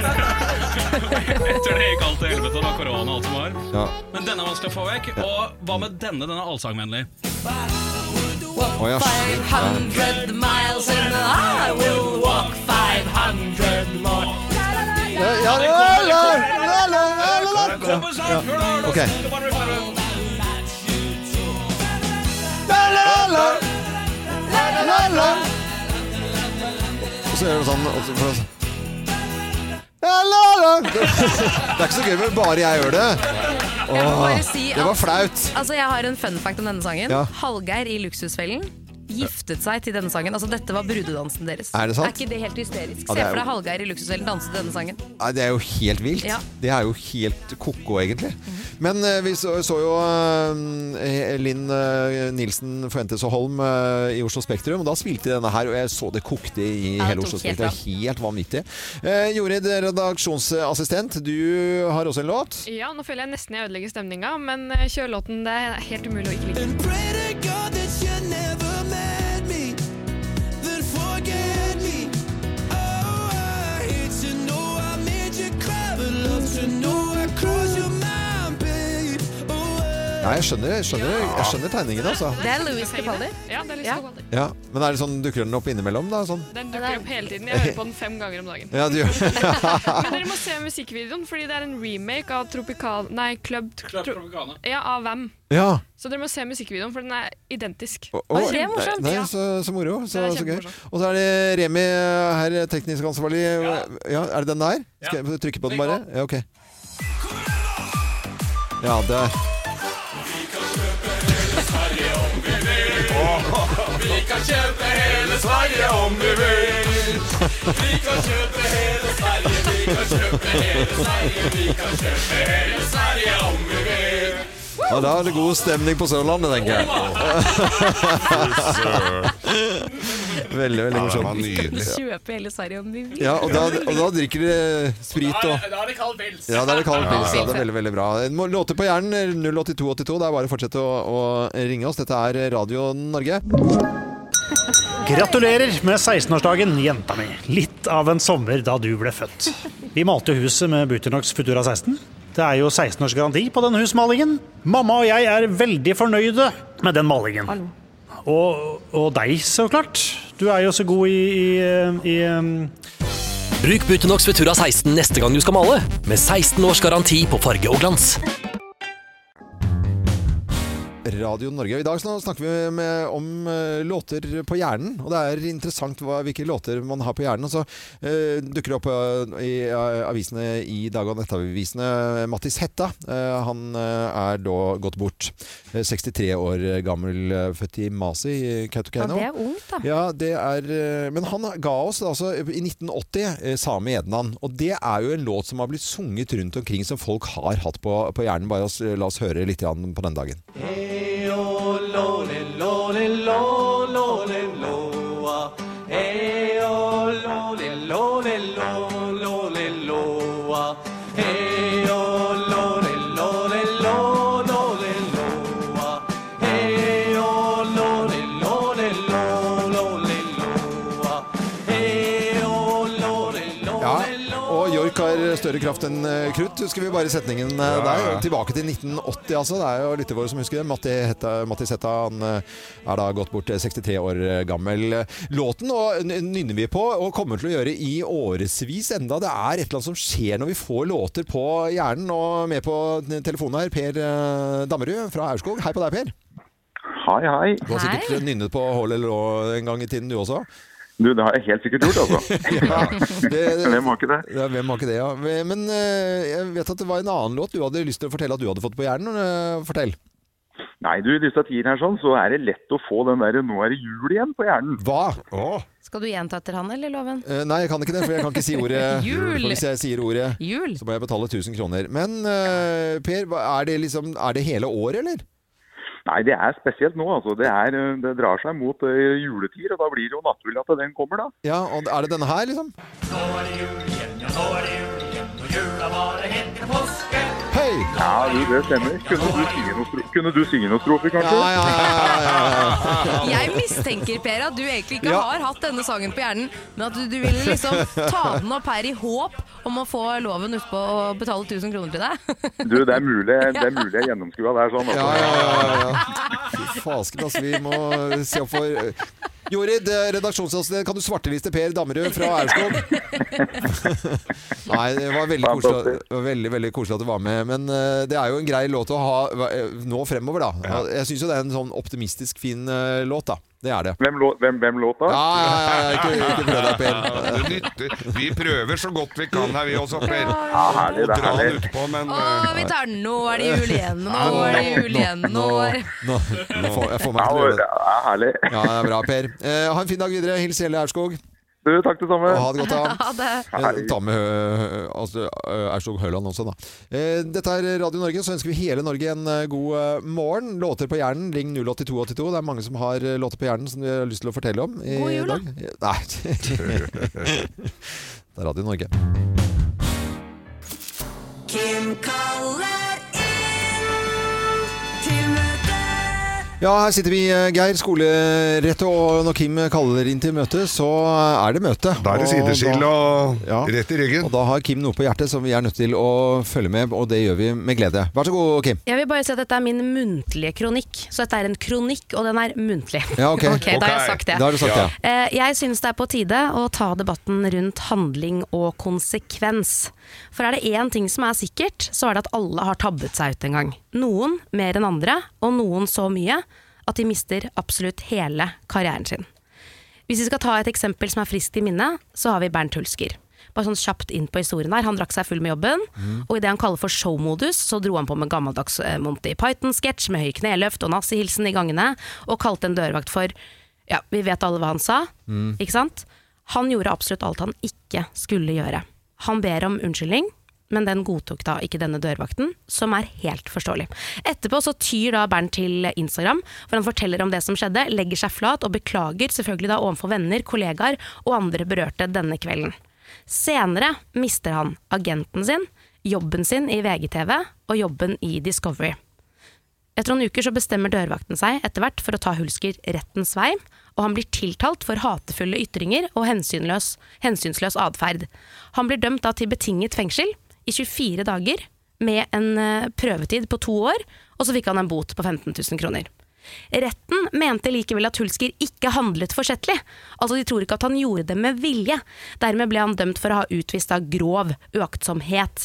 Etter det gikk alt til helvete, da korona og alt som var. Ja. Men denne er vanskelig å få vekk. Og hva med denne? Den er allsangvennlig. 500 miles and I will walk 500 more. Ok. Og så gjør det sånn Det er ikke så gøy, men bare jeg gjør det. Det var flaut. Altså, jeg har en fun fact om denne sangen. Ja. Hallgeir i Luksusfellen giftet seg til denne sangen. Altså, dette var brudedansen deres. Er det sant? Er ikke det helt hysterisk? Ja, Se for deg Hallgeir i Luksusfellen danse denne sangen. Nei, det er jo helt vilt. Ja. Det er jo helt koko, egentlig. Men vi så jo Linn Nilsen Fuentes og Holm i Oslo Spektrum, og da spilte de denne her, og jeg så det kokte i hele Oslo Spektrum. Det er helt vanvittig. Jorid, redaksjonsassistent, du har også en låt? Ja, nå føler jeg nesten jeg ødelegger stemninga, men kjør låten, det er helt umulig å ikke like. Nei, jeg skjønner tegningen, altså. Det er Louis Capaldi. Ja, det er Louis Capaldi. Ja, men er det sånn, dukker den opp innimellom da? Sånn? Den dukker opp hele tiden. Jeg hører på den 5 ganger om dagen. Ja, du gjør. Men dere må se musikkvideoen, fordi det er en remake av Club Tropicana. Ja, av Vam. Ja. Så dere må se musikkvideoen, for den er identisk. Det er morsomt. Nei, så moro. Så gøy. Og så er det Remi her, teknisk ansvarlig. Ja, er det den der? Skal jeg trykke på den bare? Ja, ok. Ja, det er... Vi kan kjøpe hele Sverige om vi vil. Vi kan kjøpe hele Sverige, vi kan kjøpe hele Sverige, vi kan kjøpe hele Sverige om vi vil. Ja, da er det god stemning på Sørlandet, tenker jeg. Veldig, veldig morsomt. Kjøpe hele Sverige om vi vil. Ja, og da drikker de sprit og... Da er det kald pils. Ja, da er det kald pils. Ja, det er veldig, veldig bra. Låter på hjernen, 08282. Det er bare å fortsette å ringe oss. Dette er Radio Norge. Gratulerer med 16-årsdagen, jenta mi. Litt av en sommer da du ble født. Vi malte huset med Buternox Futura 16. Det er jo 16 års garanti på den husmalingen. Mamma og jeg er veldig fornøyde med den malingen. Og deg, så klart. Du er jo så god i Bruk Buternox Futura 16 neste gang du skal male, med 16 års garanti på farge og glans. Radio Norge. I dag snakker vi om låter på hjernen, og det er interessant hvilke låter man har på hjernen. Og så dukker det opp i avisene i dag- og nettavisene. Mattis Hetta, han er da gått bort. 63 år gammel, født i Masi i Kautokeino. Ja, det er ungt da. Ja, det er, men han ga oss altså i 1980 Sami Ednan, og det er jo en låt som har blitt sunget rundt omkring som folk har hatt på hjernen. Bare la oss høre litt på den dagen. Har større kraft enn krutt, husker vi bare setningen der. Tilbake til 1980, altså. Det er jo lytter våre som husker det. Mattis Hetta, han er da gått bort 63 år gammel. Låten og nynner vi på, og kommer til å gjøre i årevis enda. Det er et eller annet som skjer når vi får låter på hjernen. Og med på telefonen her, Per Dammerud fra Aurskog. Hei på deg, Per. Hei. Du har sikkert nynnet på Hold eller Lå en gang i tiden, du også? Du, det har jeg helt sikkert gjort, altså. Hvem har ikke det? Ja, hvem har ikke det, ja. Men jeg vet at det var en annen låt du hadde lyst til å fortelle at du hadde fått på hjernen. Fortell. Nei, du, i disse tider her sånn, så er det lett å få den der «nå er det jul igjen» på hjernen. Hva? Skal du gjenta etter han, eller Loven? Nei, jeg kan ikke det, for jeg kan ikke si ordet jul. For hvis jeg sier ordet jul, så må jeg betale 1000 kroner. Men Per, er det hele året, eller? Nei, det er spesielt nå, altså. Det drar seg mot juletid, og da blir det jo naturlig at den kommer, da. Ja, og er det denne her, liksom? Nå er det jul igjen, ja, nå er det jul igjen, og jula bare heter påske. Hei! Ja, du, det stemmer. Kunne du synge noen strofer, kanskje? Ja. Jeg mistenker, Per, at du egentlig ikke har hatt denne sangen på hjernen, men at du ville liksom ta den opp her i håp om å få Loven utpå og betale 1000 kroner til deg. Du, det er mulig jeg gjennomskua det sånn. Altså. Ja. Fy fasken, altså. Vi må se opp for... Jorid, redaksjonsassistent, kan du svarteliste Per Dammerud fra Aurskog? Nei, det var veldig koselig. Det var veldig, veldig koselig at du var med. Men det er jo en grei låt å ha nå fremover, da. Jeg synes jo det er en sånn optimistisk fin låt, da. Det er det. Hvem låta? Ikke prøv deg, Per. Vi prøver så godt vi kan her, vi også, Per. Ja, herlig, det er herlig. Utpå, men, vi tar den. Nå er det jul igjen. Jeg får meg til å gjøre det. Ja, herlig. Ja, det er bra, Per. Ha en fin dag videre. Hils Helle Aurskog. Du, takk det samme. Ha det godt, da. Ha det. Ta med Aurskog Høland også, da. Dette er Radio Norge, så ønsker vi hele Norge en god morgen. Låter på hjernen, ring 08282. Det er mange som har låter på hjernen som vi har lyst til å fortelle om i god jul, dag. Nei. Det er Radio Norge. Kim kaller inn til møte. Ja, her sitter vi, Geir, skolerette, og når Kim kaller inn til møte, så er det møte. Da er det sideskill og rett i ryggen. Og da har Kim noe på hjertet som vi er nødt til å følge med, og det gjør vi med glede. Vær så god, Kim. Jeg vil bare si at dette er min muntlige kronikk, så dette er en kronikk, og den er muntlig. Ja, ok. Da har jeg sagt det. Da har du sagt det. Jeg synes det er på tide å ta debatten rundt handling og konsekvens. For er det en ting som er sikkert, så er det at alle har tabbet seg ut en gang. Noen mer enn andre, og noen så mye at de mister absolutt hele karrieren sin. Hvis vi skal ta et eksempel som er friskt i minne, så har vi Bernt Hulsker. Bare sånn kjapt inn på historien her. Han drakk seg full med jobben, og i det han kaller for showmodus, så dro han på med gammeldags Monty Python-sketsj med høy kneløft og nazi-hilsen i gangene, og kalte en dørvakt for, ja, vi vet alle hva han sa, ikke sant? Han gjorde absolutt alt han ikke skulle gjøre. Han ber om unnskyldning, men den godtok da ikke denne dørvakten, som er helt forståelig. Etterpå så tyr da Bernt til Instagram, hvor han forteller om det som skjedde, legger seg flat og beklager selvfølgelig da overfor venner, kollegaer og andre berørte denne kvelden. Senere mister han agenten sin, jobben sin i VGTV og jobben i Discovery. Etter noen uker så bestemmer dørvakten seg etter hvert for å ta Hulsker rettens vei, og han blir tiltalt for hatefulle ytringer og hensynsløs adferd. Han blir dømt da til betinget fengsel i 24 dager med en prøvetid på 2 år, og så fikk han en bot på 15 000 kroner. Retten mente likevel at Hulsker ikke handlet forsettlig, altså de tror ikke at han gjorde det med vilje. Dermed ble han dømt for å ha utvist av grov uaktsomhet.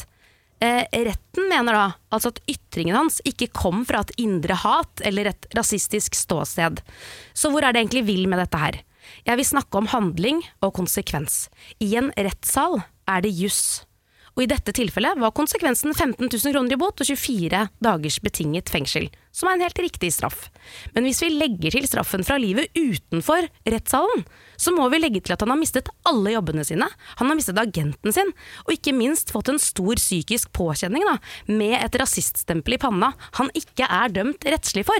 Retten mener da altså at ytringen hans ikke kom fra et indre hat eller et rasistisk ståsted. Så hvor er det egentlig vil med dette her? Jeg vil snakke om handling og konsekvens. I en rettssal er det juss. Og i dette tilfellet var konsekvensen 15 000 kroner i bot og 24 dagers betinget fengsel, som er en helt riktig straff. Men hvis vi legger til straffen fra livet utenfor rettssalen, så må vi legge til at han har mistet alle jobbene sine, han har mistet agenten sin, og ikke minst fått en stor psykisk påkjenning da, med et rasiststempel i panna han ikke er dømt rettslig for.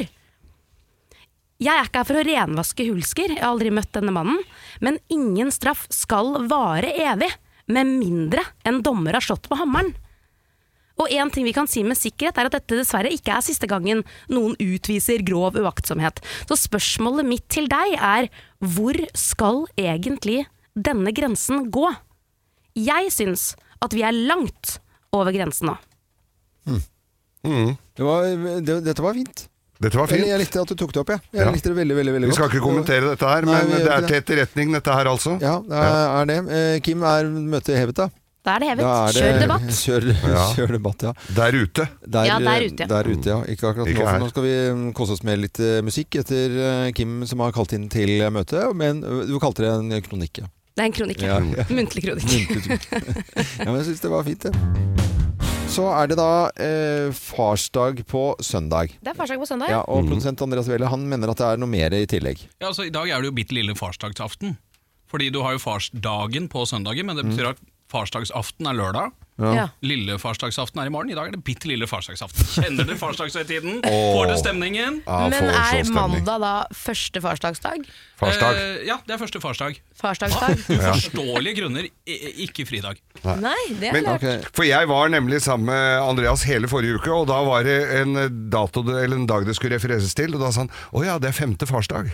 Jeg er ikke her for å renvaske Hulsker, jeg har aldri møtt denne mannen, men ingen straff skal vare evig, med mindre en dommer har slått med hammeren. Og en ting vi kan si med sikkerhet er at dette dessverre ikke er siste gangen noen utviser grov uaktsomhet. Så spørsmålet mitt til deg er, hvor skal egentlig denne grensen gå? Jeg synes at vi er langt over grensen nå. Dette var fint. Dette var fint. Jeg likte at du tok det opp, jeg likte det veldig, veldig, veldig godt. Vi skal ikke kommentere dette her, men det er til etterretning dette her altså. Ja, det er det. Kim, er møtet hevet da? Da er det hevet. Kjør debatt. Kjør debatt, ja. Der ute. Der ute, ja. Ikke akkurat nå, for nå skal vi kose oss med litt musikk etter Kim som har kalt inn til møte. Men du kalte det en kronikk, ja. Det er en kronikk, ja. Muntlig kronikk. Ja, men jeg synes det var fint, det. Så er det da farsdag på søndag. Det er farsdag på søndag, ja. Og produsent Andreas Velle, han mener at det er noe mer i tillegg. Ja, altså i dag er det jo bitte lille farsdagsaften. Fordi du har jo farsdagen på søndagen, men det betyr at farsdagsaften er lørdag. Ja. Lille farsdagsaften er i morgen. I dag er det bitte lille farsdagsaften. Kjenner dere farsdagshøytiden? Får dere stemningen? Men er mandag da første farsdagsdag? Farsdag? Ja, det er første farsdag. Farsdagsdag? Uforståelige grunner, ikke fridag. Nei, det er klart. Okay. For jeg var nemlig sammen med Andreas hele forrige uke, og da var det en dag det skulle refereres til, og da sa han, åja, det er 5. farsdag.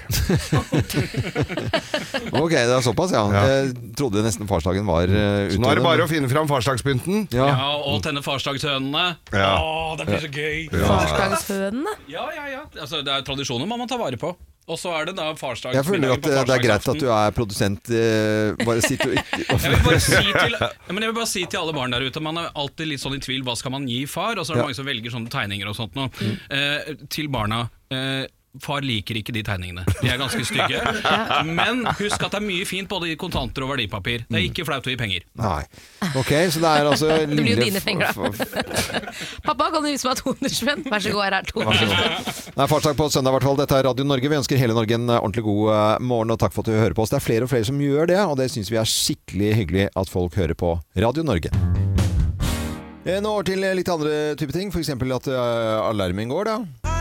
Ok, det er såpass, ja. Jeg trodde nesten farsdagen var utover. Så nå er det bare å finne fram farsdagspynten. Ja, og tenne farsdagshønene. Det blir så gøy. Farsdagshønene? Ja. Altså, det er tradisjoner man må ta vare på. Og så er det da farsdagsmiddag. Jeg føler at det er greit at du er produsent. Bare sitt og ikke jeg vil bare si til alle barn der ute, man er alltid litt sånn i tvil, hva skal man gi far? Og så er det mange som velger sånne tegninger og sånt nå. Til barna, far liker ikke de tegningene. De er ganske stygge. Men husk at det er mye fint både i kontanter og verdipapir. Det er ikke flaut å gi penger. Nei. Ok, så det er altså det blir jo dine penger da. Pappa, kan du vise meg 200 spenn? Vær så god, her er 200 spenn. Nei, farsdag på søndag i hvert fall. Dette er Radio Norge. Vi ønsker hele Norge en ordentlig god morgen, og takk for at du hører på oss. Det er flere og flere som gjør det, og det synes vi er skikkelig hyggelig at folk hører på Radio Norge. Nå over til litt andre type ting. For eksempel at alarmen går, da.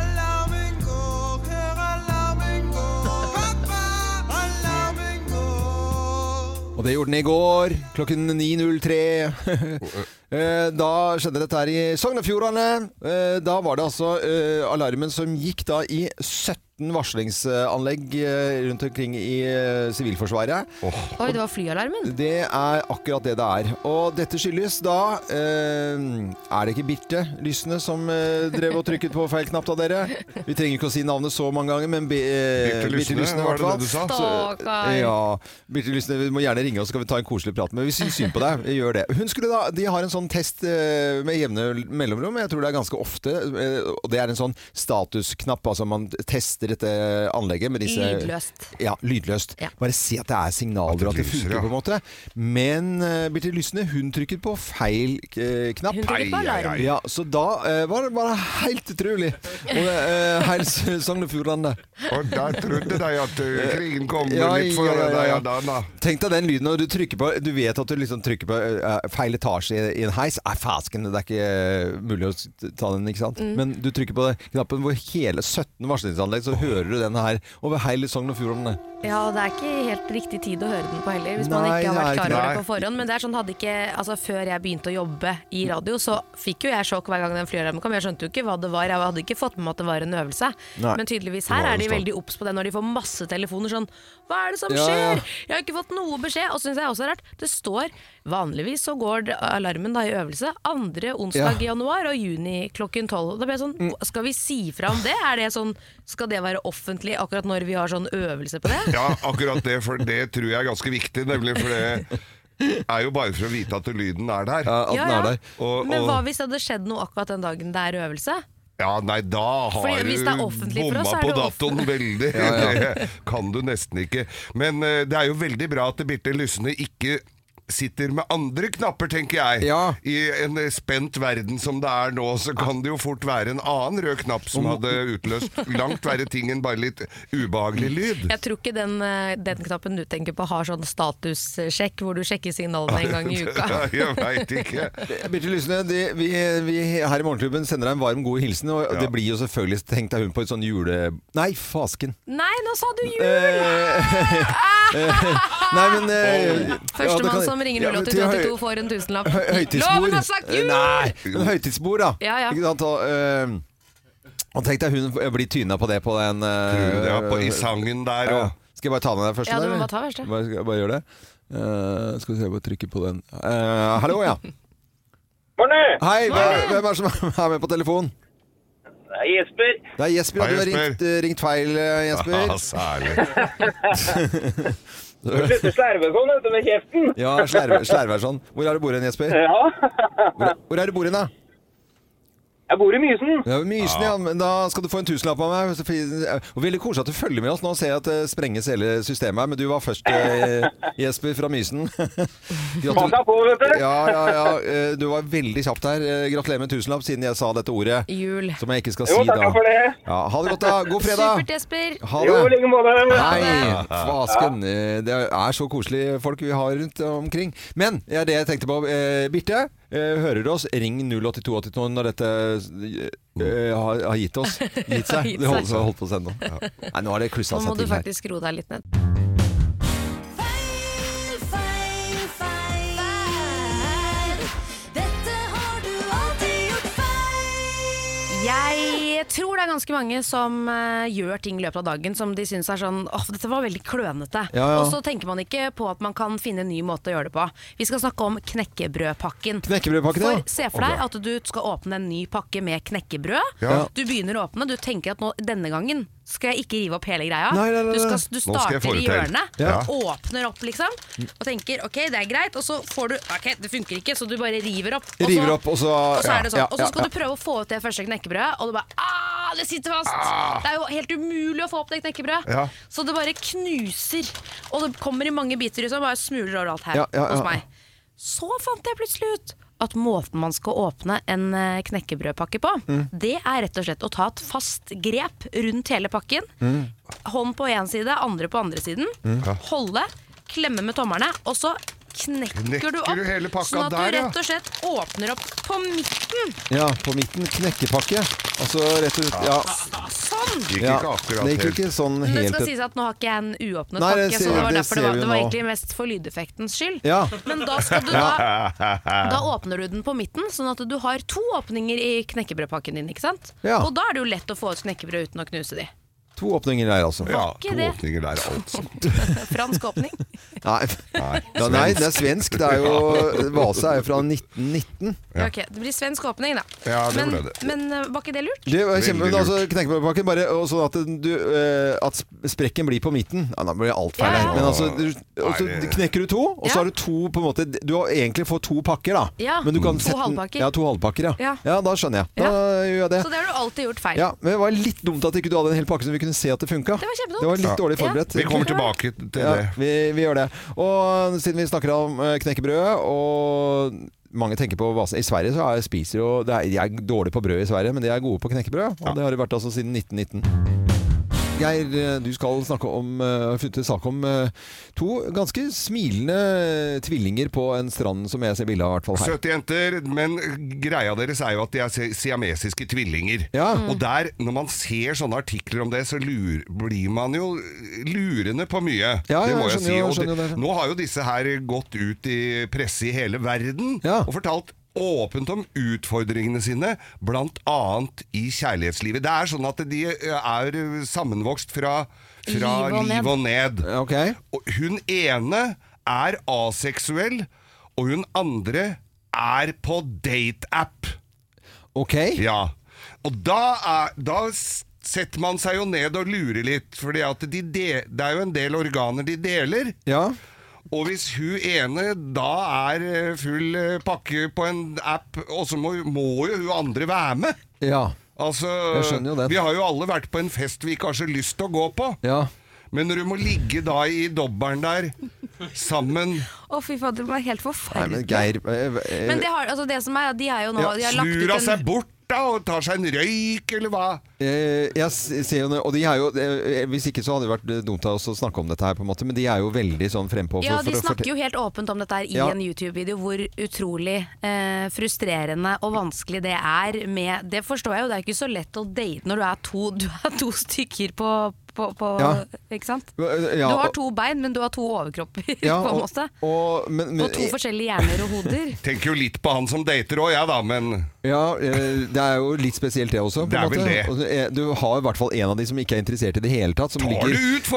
Og det gjorde den i går, klokken 9.03. Da skjedde dette her i Sogn og Fjordane. Da var det altså alarmen som gikk da i 17 varslingsanlegg rundt omkring i Sivilforsvaret. Oi, det var flyalarmen? Det er akkurat det det er. Og dette skyldes da er det ikke Birte Lysne som drev og trykket på feil knapp da, dere? Vi trenger ikke å si navnet så mange ganger, men Birte Lysne var det det du sa? Stakkar. Ja, Birte Lysne, vi må gjerne ringe og så skal vi ta en koselig prat med. Vi synes synd på deg, vi gjør det. Hun skulle da, de har en sånn test med jevne mellomrom, jeg tror det er ganske ofte, og det er en sånn statusknapp, altså man tester dette anlegget med disse... Lydløst. Ja, lydløst. Ja. Bare se at det er signaler at det funker på en måte. Men Birte Lysne, hun trykket på feil knapp. Hun trykket på alarm. Ja, så da var det bare helt utrolig. Og Heil Sogn og Fjordane. Og da trodde de at krigen kom litt for deg, Dana. Tenk deg den lyden når du trykker på, du vet at du liksom trykker på feil etasje i en heis. Fasken, det er ikke mulig å ta den, ikke sant? Men du trykker på knappen hvor hele 17 varslingsanlegg, så hører du den her over hele Sogn og Fjordane. Ja, og det er ikke helt riktig tid å høre den på heller, hvis man ikke har vært klar over det på forhånd. Men det er sånn, hadde ikke, altså før jeg begynte å jobbe i radio, så fikk jo jeg sjokk hver gang den flyalarmen kom. Jeg skjønte jo ikke hva det var, jeg hadde ikke fått med meg at det var en øvelse. Nei. Men tydeligvis her er de veldig obs på det når de får masse telefoner sånn, hva er det som skjer? Jeg har ikke fått noe beskjed. Og så synes jeg også rart, det står, vanligvis så går alarmen da i øvelse 2. onsdag i januar og juni klokken 12. Da ble jeg sånn, skal vi si fra om det? Er det sånn, skal det være offentlig akkurat når vi har sånn øvelse på det? Ja, akkurat det, for det tror jeg er ganske viktig, nemlig for det er jo bare for å vite at lyden er der. Ja, at den er der. Men hva hvis det hadde skjedd noe akkurat den dagen det er øvelse? Ja, nei, da har du bomma på datoen veldig. Det kan du nesten ikke. Men det er jo veldig bra at Birte Lysne ikke sitter med andre knapper, tenker jeg. Ja. I en spent verden som det er nå, så kan det jo fort være en annen rød knapp som hadde utløst langt verre ting enn bare litt ubehagelig lyd. Jeg tror ikke den knappen du tenker på har sånn statussjekk hvor du sjekker signalene en gang i uka. Jeg vet ikke. Birte Lysne, vi her i Morgenklubben sender deg en varm, god hilsen, og det blir jo selvfølgelig, tenkte hun på et sånn Nei, fasken. Nei, nå sa du jul! Nei, men Førstemann som ringer 0822 får en tusenlapp. Loven har sagt jul! Nei, en høytidsbord da. Ja. Ikke sant? Og tenk deg hun blir tyna på det på den i sangen der. Skal jeg bare ta med deg først? Ja, du må bare ta først. Bare gjør det. Skal vi se, bare trykke på den. Hallo, ja. Morgen! Hei, hvem er det som er med på telefon? Det er Jesper. Det er Jesper, og du har ringt feil, Jesper. Ja, særlig. Slutt å slerve sånn, vet du, med kjeften. Ja, slerver sånn. Hvor er du bor hen, Jesper? Ja. Hvor er du bor hen, da? Jeg bor i Mysen. Ja, Mysen, ja. Men da skal du få en tusenlapp av meg. Og veldig koselig at du følger med oss. Nå ser jeg at det sprenges hele systemet her, men du var først, Jesper fra Mysen. Pass deg på, vet du. Ja. Du var veldig kjapt her. Gratulerer med tusenlapp, siden jeg sa dette ordet. Jul. Som jeg ikke skal si, da. Jo, takk for det. Ja, ha det godt, da. God fredag. Supert, Jesper. Ha det. Jo, i like måte. Hei, fasken. Det er så koselige folk vi har rundt omkring. Men det er det jeg tenkte på. Birte, hører du oss? Ring 08282 når dette har gitt seg. Det holdt på å sende nå. Ja. Nei, nå har det klusset seg til her. Nå må du faktisk ro deg litt ned. Jeg tror det er ganske mange som gjør ting i løpet av dagen som de synes er sånn, dette var veldig klønete. Ja. Og så tenker man ikke på at man kan finne en ny måte å gjøre det på. Vi skal snakke om knekkebrødpakken. Knekkebrødpakken, Se for deg at du skal åpne en ny pakke med knekkebrød. Ja. Du begynner å åpne, du tenker at denne gangen skal jeg ikke rive opp hele greia. Nei. Du starter i hjørnet, ja. Åpner opp liksom, og tenker ok, det er greit, og så får du, ok, det funker ikke, så du bare river opp. Og så er det sånn, og så skal du prøve å få ut det første knekkebrødet, og du bare, det sitter fast. Det er jo helt umulig å få opp det knekkebrød. Ja. Så det bare knuser, og det kommer i mange biter, så bare smuler overalt her hos meg. Så fant jeg plutselig ut at måten man skal åpne en knekkebrødpakke på, det er rett og slett å ta et fast grep rundt hele pakken. Hånd på en side, andre på andre siden. Holde, klemme med tommerne, og så knekker du opp, hele pakka sånn at du der, rett og slett åpner opp på midten. Ja, på midten knekkepakke. Altså rett og slett, ja. Sånn. Gikk ikke akkurat det gikk ikke sånn helt. Men det skal sies at nå har ikke jeg en uåpnet pakke, så det var derfor det var egentlig mest for lydeffektens skyld. Ja. Men da skal du da åpner du den på midten, sånn at du har 2 åpninger i knekkebrødpakken din, ikke sant? Ja. Og da er det jo lett å få ut knekkebrød uten å knuse de. 2 åpninger der, altså. Ja, Ikke 2 det. åpninger der, altså. Fransk åpning. Nei, det er svensk. Det er jo, Vasa er jo fra 1919. Ja. Ok, det blir svensk åpning da. Ja, det ble det. Men var ikke det lurt? Det var kjempe, altså, knekkebrødpakken bare sånn at sprekken blir på midten. Ja, da blir alt feil her. Men altså, knekker du 2, og så har du 2 på en måte. Du har egentlig fått 2 pakker da. Ja, men du kan 2 halvpakker. Ja, 2 halvpakker, ja. Ja, da skjønner jeg. Da gjør jeg det. Så det har du alltid gjort feil. Ja, men det var litt dumt at ikke du hadde en hel pakke som vi kunne se at det funka. Det var kjempedumt. Det var litt dårlig forberedt. Vi kommer tilbake til det. Vi gjør det. Og siden vi snakker om knekkebrød, og mange tenker på Vasa. I Sverige så spiser jo, de er dårlige på brød i Sverige, men de er gode på knekkebrød, og det har de vært altså siden 1919. Geir, du skal snakke om sak om 2 ganske smilende tvillinger på en strand som jeg ser bildet av, i hvert fall her. Søte jenter, men greia deres er jo at de er siamesiske tvillinger. Ja. Og der, når man ser sånne artikler om det, så blir man jo lurende på mye. Ja, det må jeg si. skjønner det. Nå har jo disse her gått ut i presse i hele verden og fortalt åpent om utfordringene sine, blant annet i kjærlighetslivet. Det er sånn at de er sammenvokst fra liv og ned. Okay. Og hun ene er aseksuell, og hun andre er på date-app. Ok. Ja. Og da setter man seg jo ned og lurer litt, fordi at det er jo en del organer de deler. Ja. Og hvis hun ene da er full pakke på en app, og så må jo hun andre være med. Ja, altså, jeg skjønner jo det. Vi har jo alle vært på en fest vi ikke har så lyst til å gå på. Ja. Men når du må ligge da i dobbelen der sammen fy fader, det var helt forferdelig. Nei, men Geir Men det, det som er, de er jo nå de har lagt ut snur av seg bort og tar seg en røyk, eller hva? Jeg ser jo, og de er jo, hvis ikke så hadde det vært dumt av oss å snakke om dette her på en måte, men de er jo veldig sånn frempå. Ja, de snakker jo helt åpent om dette her i en YouTube-video, hvor utrolig frustrerende og vanskelig det er med, det forstår jeg jo, det er ikke så lett å date når du er to stykker på ikke sant? Ja, du har 2 bein, men du har 2 overkropper på en måte. Og 2 forskjellige hjerner og hoder. Tenker jo litt på han som dater også, da, men ja, det er jo litt spesielt det også, på en måte. Det. Du har i hvert fall en av de som ikke er interessert i det hele tatt, som ligger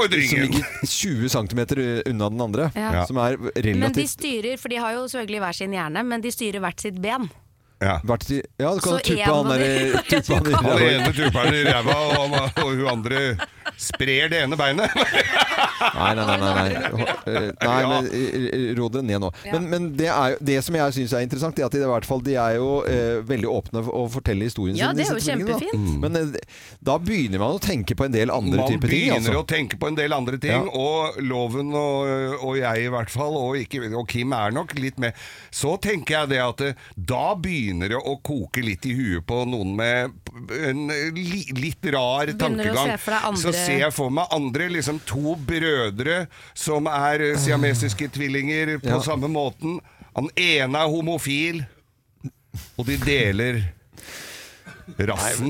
20 cm unna den andre, som er relativt. Men de styrer, for de har jo selvfølgelig hver sin hjerne, men de styrer hvert sitt ben. Ja, du kan tuppe han der. Han ene tupper han i ræva, og hun andre sprer det ene beinet. Nei, men ro det ned nå. Men det som jeg synes er interessant, er at i hvert fall de er jo veldig åpne å fortelle historien sin. Ja, det er jo kjempefint. Men da begynner man å tenke på en del andre typer ting. Man begynner å tenke på en del andre ting, og Loven og jeg i hvert fall, og Kim nok litt med. Så tenker jeg det at da begynner det å koke litt i huet på noen med en litt rar tankegang. Så ser jeg for meg andre, liksom 2 brødre som er siamesiske tvillinger på samme måten. Han ene er homofil, og de deler rassen.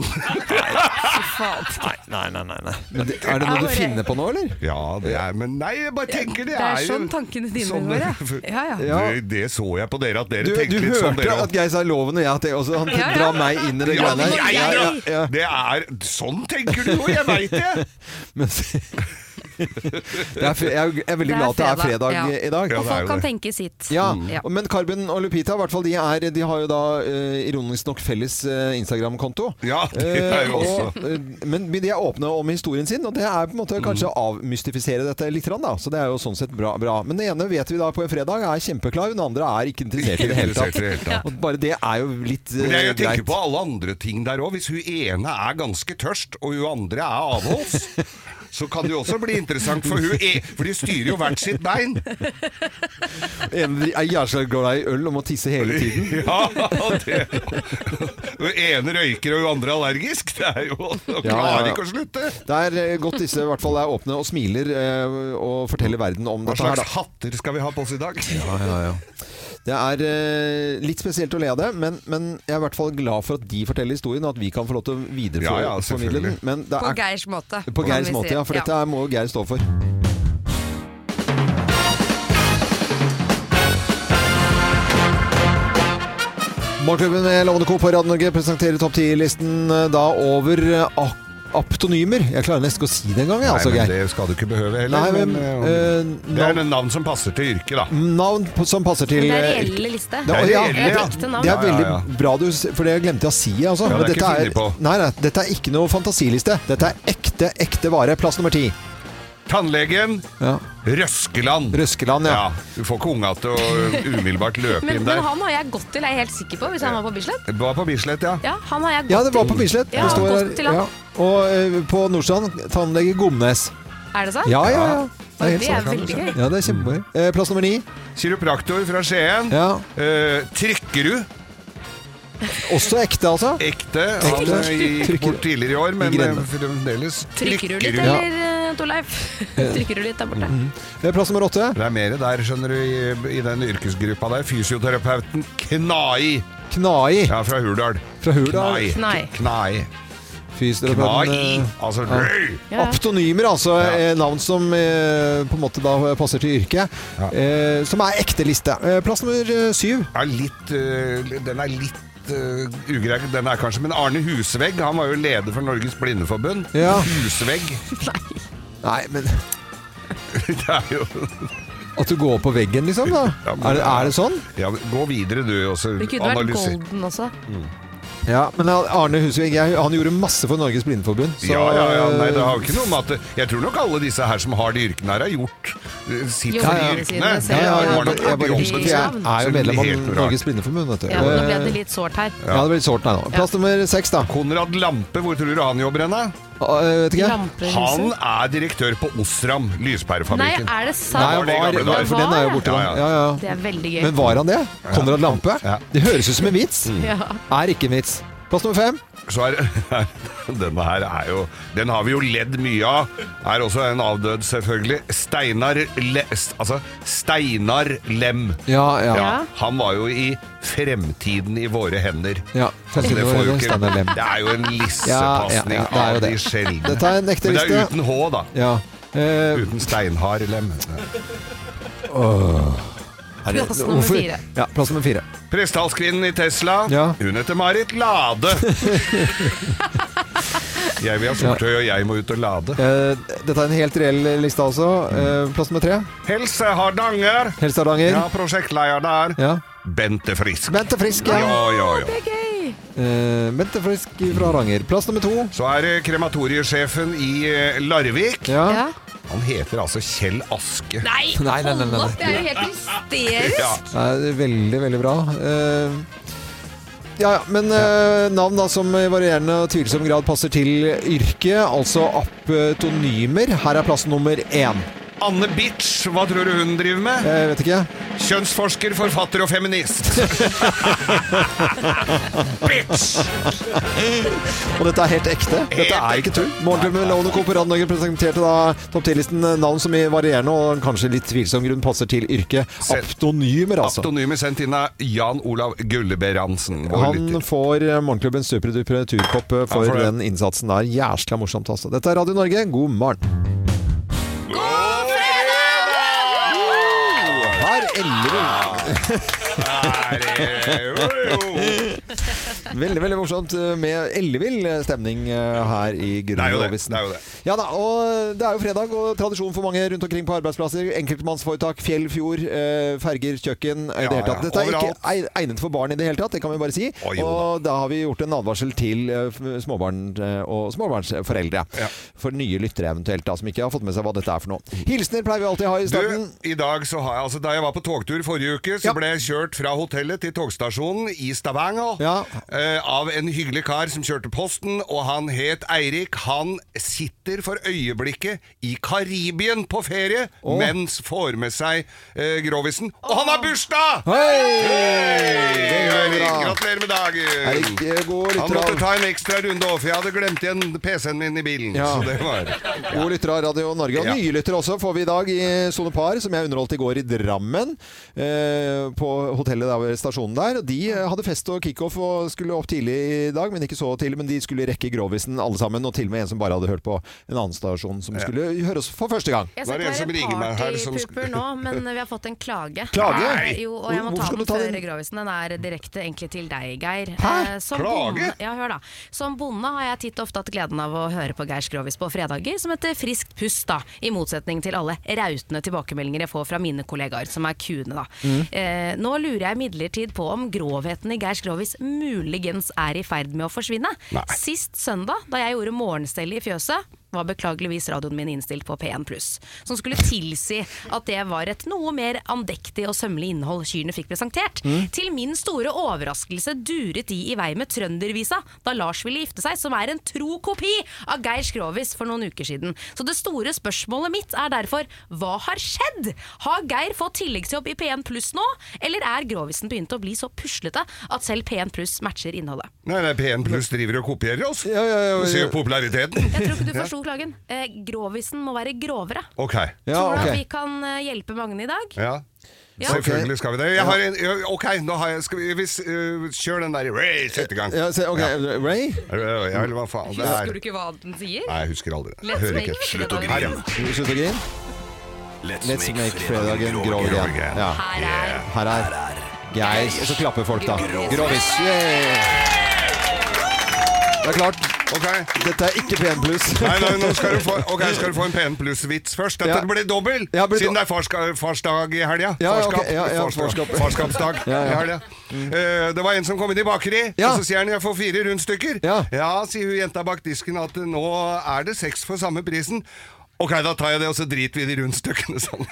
Nei. Men er det noe du finner på nå, eller? Ja, det er, men nei, jeg bare tenker det er sånn tankene dine går, ja. Det så jeg på dere, at dere tenkte litt sånn. Du hørte at Geir sa Loven, og jeg også, han drar meg inn i det greiene her. Det er, sånn tenker du jo, jeg vet det. Men jeg er veldig glad at det er fredag i dag. Og folk kan tenke sitt. Men Carben og Lupita, i hvert fall, de har jo da ironisk nok felles Instagram-konto. Ja, det er jo også. Men de er åpne om historien sin, og det er på en måte kanskje å avmystifisere dette litt, da. Så det er jo sånn sett bra. Men det ene vet vi da på en fredag er kjempeklar, den andre er ikke interessert i det hele tatt. Og bare det er jo litt greit. Jeg tenker på alle andre ting der også. Hvis hun ene er ganske tørst, og hun andre er avholds, så kan det jo også bli interessant, for de styrer jo hvert sitt bein. En er jævlig glad i øl og må tisse hele tiden. Ja, det ene røyker og jo andre er allergisk. Det er jo, klarer ikke å slutte. Det er godt disse i hvert fall er åpne og smiler og forteller verden om dette her. Hva slags hatter skal vi ha på oss i dag? Ja. Det er litt spesielt å le av det, men jeg er i hvert fall glad for at de forteller historien, og at vi kan få lov til å videreformidle den. Men på Geirs måte. På Geirs måte, for dette må Geir stå for. Morgenklubben med Lovende Co på Radio Norge presenterer topp 10-listen da over aptonymer. Jeg klarer nesten ikke å si det en gang. Men det skal du ikke behøve heller. Det er en navn som passer til yrket, da. Navn som passer til... Det er reelle liste. Det er veldig bra, for det glemte jeg å si. Altså. Ja, det er ikke funnet på. Nei, dette er ikke noe fantasiliste. Dette er ekte vare. Plass nummer 10. Tannlegen Røskeland. Ja. Du får ikke unga til å umiddelbart løpe inn der. Men han har jeg gått til, er jeg helt sikker på, hvis han var på Bislett. Det var på Bislett, Ja, han har jeg gått til. Ja, det var på Bislett. Ja, det står gått til han. Og på Nordstrand, tannlege Gomnes. Er det sant? Ja. Det er veldig gøy. Ja, det er kjempegøy. Plass nummer 9. Kiropraktor fra Skien. Trykkerud. Også ekte, altså? Ekte. Han gikk bort tidligere i år, men fremdeles Trykker du litt, eller Torleif? Trykker du litt der borte? Plass nummer 8. Det er mer der, skjønner du, i den yrkesgruppa der. Fysioterapeuten Knai. Ja, fra Hurdal. Knai. Fysioterapeuten altså aptonymer, altså navn som på en måte da passer til yrket, som er ekte liste. Plass nummer 7. Den er litt ugrei, den er kanskje, men Arne Husvegg, han var jo leder for Norges Blindeforbund. Husvegg. Nei, men det er jo at du går på veggen, liksom, da? Er det sånn? Ja, gå videre, du. Det kunne vært Golden også. Ja, men Arne Husvegg, han gjorde masse for Norges Blindeforbund. Så... Nei, det har jo ikke noe med at... Jeg tror nok alle disse her som har de yrkene her har gjort sitt for de yrkene. Jeg er jo medlem av Norges Blindeforbund, vet du. Ja, nå ble det litt sårt her. Ja, det ble litt sårt her nå. Plass nummer 6, da. Konrad Lampe, hvor tror du han jobber henne? Vet ikke. Han er direktør på Osram, lyspærefabrikken. Nei, er det sant? Nei, for den er jo borte. Det er veldig gøy. Men var han det? Konrad Lampe? Det høres ut som en vits. Er ikke en vits. Plass nummer 5. Så denne her er jo... Den har vi jo ledd mye av. Er også en avdød, selvfølgelig. Steinar Lem. Ja. Han var jo i Fremtiden i våre hender. Ja, det er jo en lissepasning av de sjeldne. Dette er en ekte liste. Men det er uten H, da. Uten Steinar Lem. Plass nummer 4. Ja, plass nummer 4. Presthalskvinnen i Tesla. Hun heter Marit Lade. Jeg vil ha sortøy, og jeg må ut og lade. Dette er en helt reell liste, altså. Plass nummer 3. Helse Hardanger. Ja, prosjektleder der. Bente Frisk. Ja. Det er gøy. Bente Frisk fra Ranger. Plass nummer 2. Så er det krematoriesjefen i Larvik. Ja. Han heter altså Kjell Aske. Nei, hold opp! Det er jo helt hysterisk. Ja. Det er veldig, veldig bra. Men navn da som i varierende og tvilsom grad passer til yrket, altså aptonymer. Her er plass nummer 1. Anne Bitch, hva tror du hun driver med? Jeg vet ikke. Kjønnsforsker, forfatter og feminist. Bitch! Og dette er helt ekte. Dette er ikke tull. Morgenklubben med Lovende Co. på Radio Norge presenterte da topp 10-listen navn som i varierende og kanskje litt tvilsom grunn passer til yrket. Aptonymer, altså. Aptonymer sendt inn av Jan Olav Gulleberansen. Han får Morgenklubbens superdupre turkopp for den innsatsen der. Jæskla morsomt, altså. Dette er Radio Norge. God morgen. Veldig, veldig morsomt med ellevill stemning her i Grunnlovisen. Det er jo det. Ja da, og det er jo fredag, og tradisjon for mange rundt omkring på arbeidsplasser. Enkeltmannsforetak, fjell, fjord, ferger, kjøkken i det hele tatt. Dette er ikke egnet for barn i det hele tatt, det kan vi bare si. Og da har vi gjort en advarsel til småbarn og småbarnsforeldre. For nye lyttere eventuelt da, som ikke har fått med seg hva dette er for noe. Hilsener pleier vi alltid ha i starten. I dag så har jeg, da jeg var på togtur forrige uke, så ble jeg kjørt fra hotellet til togstasjonen i Stavanger av en hyggelig kar som kjørte posten, og han het Eirik. Han sitter for øyeblikket i Karibien på ferie, mens får med seg Grovisen. Og han har bursdag! Eirik, gratulerer med dagen! Han måtte ta en ekstra runde også, for jeg hadde glemt igjen PC-en min i bilen. Så det var God lytter av Radio Norge, og nye lytter også får vi i dag i Sone Par, som jeg underholdt i går i Drammen, på hotellet der ved stasjonen der. De hadde fest og kick-off og skulle opp tidlig i dag, men ikke så tidlig, men de skulle rekke Grovisen alle sammen, og til og med en som bare hadde hørt på en annen stasjon, som skulle høre oss for første gang. Jeg skal ikke være partypooper nå, men vi har fått en klage. Klage? Jo, og jeg må ta den før Grovisen. Den er direkte egentlig til deg, Geir. Klage? Hør da. Som bonde har jeg titt ofte hatt gleden av å høre på Geirs Grovis på fredager, som heter Friskt pust da, i motsetning til alle rautende tilbakemeldinger jeg får fra mine kollegaer, som er kuene da. Nå lurer jeg midlertid på om grovheten i Geirs Grovis muligens er i ferd med å forsvinne. Sist søndag, da jeg gjorde morgenstelle i fjøset, var beklageligvis radioen min innstilt på P1+, som skulle tilsi at det var et noe mer andektig og sømmelig innhold kyrne fikk presentert. Til min store overraskelse duret de i vei med Trøndervisa da Lars ville gifte seg, som er en tro kopi av Geirs Grovis for noen uker siden. Så det store spørsmålet mitt er derfor, hva har skjedd? Har Geir fått tilleggsjobb i P1+ nå, eller er Grovisen begynt å bli så puslete at selv P1+ matcher innholdet? Nei, P1+ driver og kopierer oss. Og ser populariteten. Jeg tror ikke du forstod klagen. Grovisen må være grovere. Ok. Tror du at vi kan hjelpe mange i dag? Ja. Selvfølgelig skal vi det. Jeg har en, ok, nå har jeg, kjør den der Ray, sett i gang. Ray? Eller hva faen det er. Husker du ikke hva den sier? Nei, jeg husker aldri. Hører ikke. Slutt å grine. Slutt å grine. Let's make fredagen grov igjen. Her er Geir, og så klapper folk da. Grovis. Det er klart. Dette er ikke P1+. Nei, nå skal du få en P1+-vits først. Dette blir dobbel, siden det er farsdag i helga. Farskapsdag i helga. Det var en som kom inn i bakeri, og så sier han, jeg får 4 rundstykker. Ja, sier hun jenta bak disken at nå er det 6 for samme prisen. Ok, da tar jeg det, og så driter vi de rundstykkene sammen.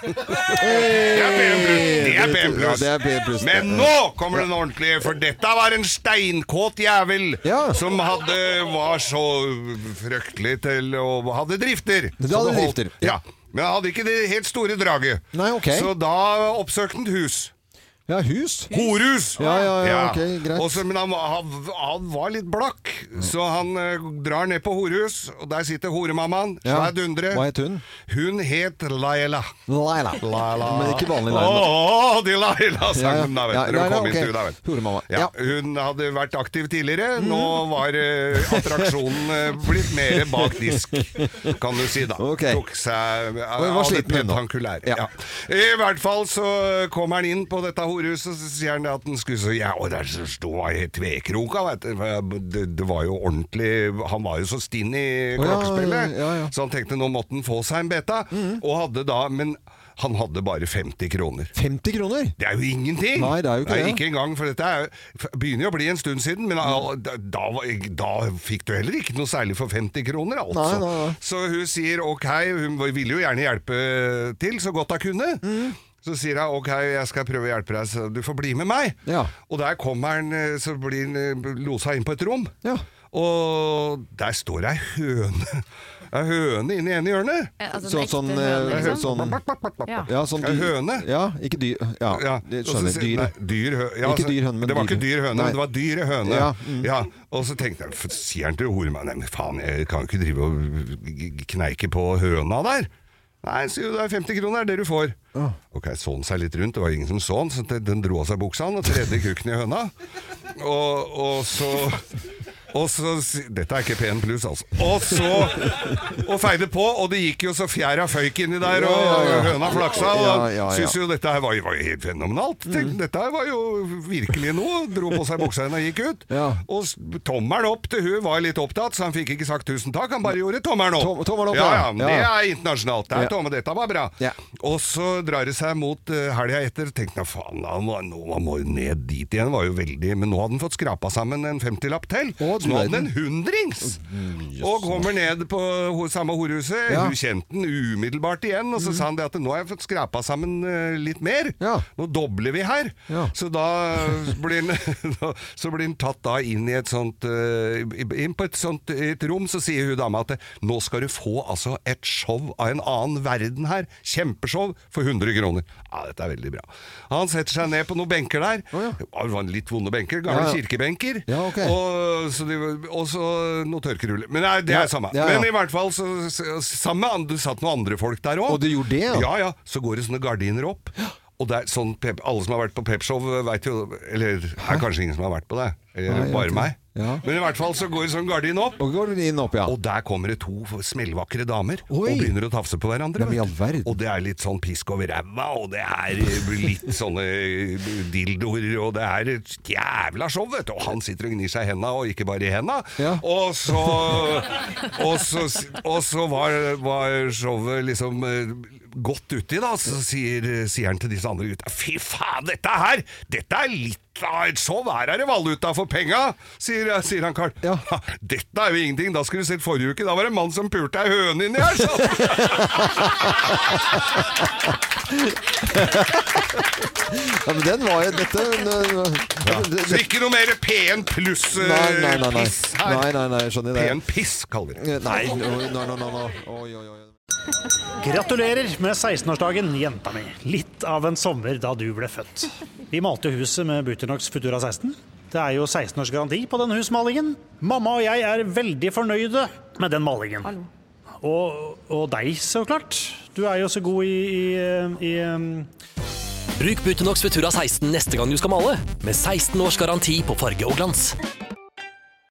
Det er P1+. Men nå kommer den ordentlige, for dette var en steinkåt jævel som var så fryktelig til å hadde drifter. Ja, men hadde ikke det helt store draget. Så da oppsøkte han hus. Ja, hus? Horhus! Ok, greit. Men han var litt blakk, så han drar ned på horhus, og der sitter horemammaen, svær dundre. Hva het hun? Hun het Laila. Men ikke vanlig Laila. De Laila, sang hun da, vet du. Kom inn til da, vet du. Horemamma. Hun hadde vært aktiv tidligere, nå var attraksjonen blitt mer bak disk, kan du si da. Tok seg av det petankulær. I hvert fall så kommer han inn på dette horehuset, så sier han at den skulle så, og der stod han helt tvekroka, vet du. Det var jo ordentlig, han var jo så stinn i klokkespillet, så han tenkte nå måtte han få seg en beta, og hadde da, men han hadde bare 50 kroner. 50 kroner? Det er jo ingenting! Nei, det er jo ikke det. Ikke engang, for dette begynner jo å bli en stund siden, men da fikk du heller ikke noe særlig for 50 kroner, altså. Nei. Så hun sier ok, hun ville jo gjerne hjelpe til så godt hun kunne. Så sier hun, ok, jeg skal prøve å hjelpe deg, så du får bli med meg. Og der kommer han, så blir han losa inn på et rom. Og der står ei høne. En høne inne i ene hjørne. Altså sånn høne. Ja, ikke dyr. Ja, det skjønner dyr. Ikke dyr høne, men det var ikke dyr høne, men det var dyre høne. Ja. Og så tenkte jeg, sier han til horemannen, nei, men faen, jeg kan ikke drive og kneike på høna der. Nei, sier du, det er 50 kroner, det er det du får. Ok, så han seg litt rundt, det var ingen som så han, så den dro av seg buksa og tredde kukken i høna. Og så dette er ikke pen pluss, altså. Og feide på, og det gikk jo så fjæra føyk inni der, og høna flaksa, og synes jo dette her var jo helt fenomenalt. Dette her var jo virkelig noe. Dro på seg buksa og gikk ut. Og tommeren opp til hun var litt opptatt, så han fikk ikke sagt tusen takk, han bare gjorde tommeren opp. Tommeren opp, det er internasjonalt. Det er tomme, dette var bra. Og så drar det seg mot helga etter, tenkte jeg, faen, nå må jo ned dit igjen, var jo veldig, men nå hadde han fått skrapa sammen en 50-lapp til. Nå hadde den 100-rings og kommer ned på samme horehuset. Hun kjente den umiddelbart igjen, og så sa han det at nå har jeg fått skrapa sammen litt mer. Nå dobler vi her. Så da blir den tatt da inn i et sånt inn på et rom, så sier hun dama at nå skal du få altså et show av en annen verden her. Kjempeshow for 100 kroner. Ja, dette er veldig bra. Han setter seg ned på noen benker der. Det var litt vonde benker, gamle kirkebenker. Og så noe tørkerulle. Men nei, det er samme. Men i hvert fall samme, det satt noen andre folk der også. Og det gjorde det, ja? Ja, så går det sånne gardiner opp. Og det er sånn, alle som har vært på Pepshow vet jo, eller det er kanskje ingen som har vært på det, eller bare meg. Men i hvert fall så går det sånn gardin opp. Og der kommer det to smellvakre damer og begynner å tafse på hverandre. Og det er litt sånn pisk over ræva, og det er litt sånne dildoer, og det er et jævla show, vet du. Og han sitter og gnir seg i hendene, og ikke bare i hendene. Og så var showet liksom godt uti da, så sier han til disse andre gutta, fy faen, dette er litt av et show, her er det valuta for penga, sier han Karl. Dette er jo ingenting, da skulle du sett forrige uke, da var det en mann som pulte ei høne inni her, så. Ja, men den var jo dette så ikke noe mer pen pluss piss her. Nei, skjønner det. Pen piss, kaller vi det. Nei. Gratulerer med 16-årsdagen, jenta mi. Litt av en sommer da du ble født. Vi malte huset med Buternox Futura 16. Det er jo 16 års garanti på den husmalingen. Mamma og jeg er veldig fornøyde med den malingen. Og deg, så klart. Du er jo så god i Bruk Buternox Futura 16 neste gang du skal male, med 16 års garanti på farge og glans.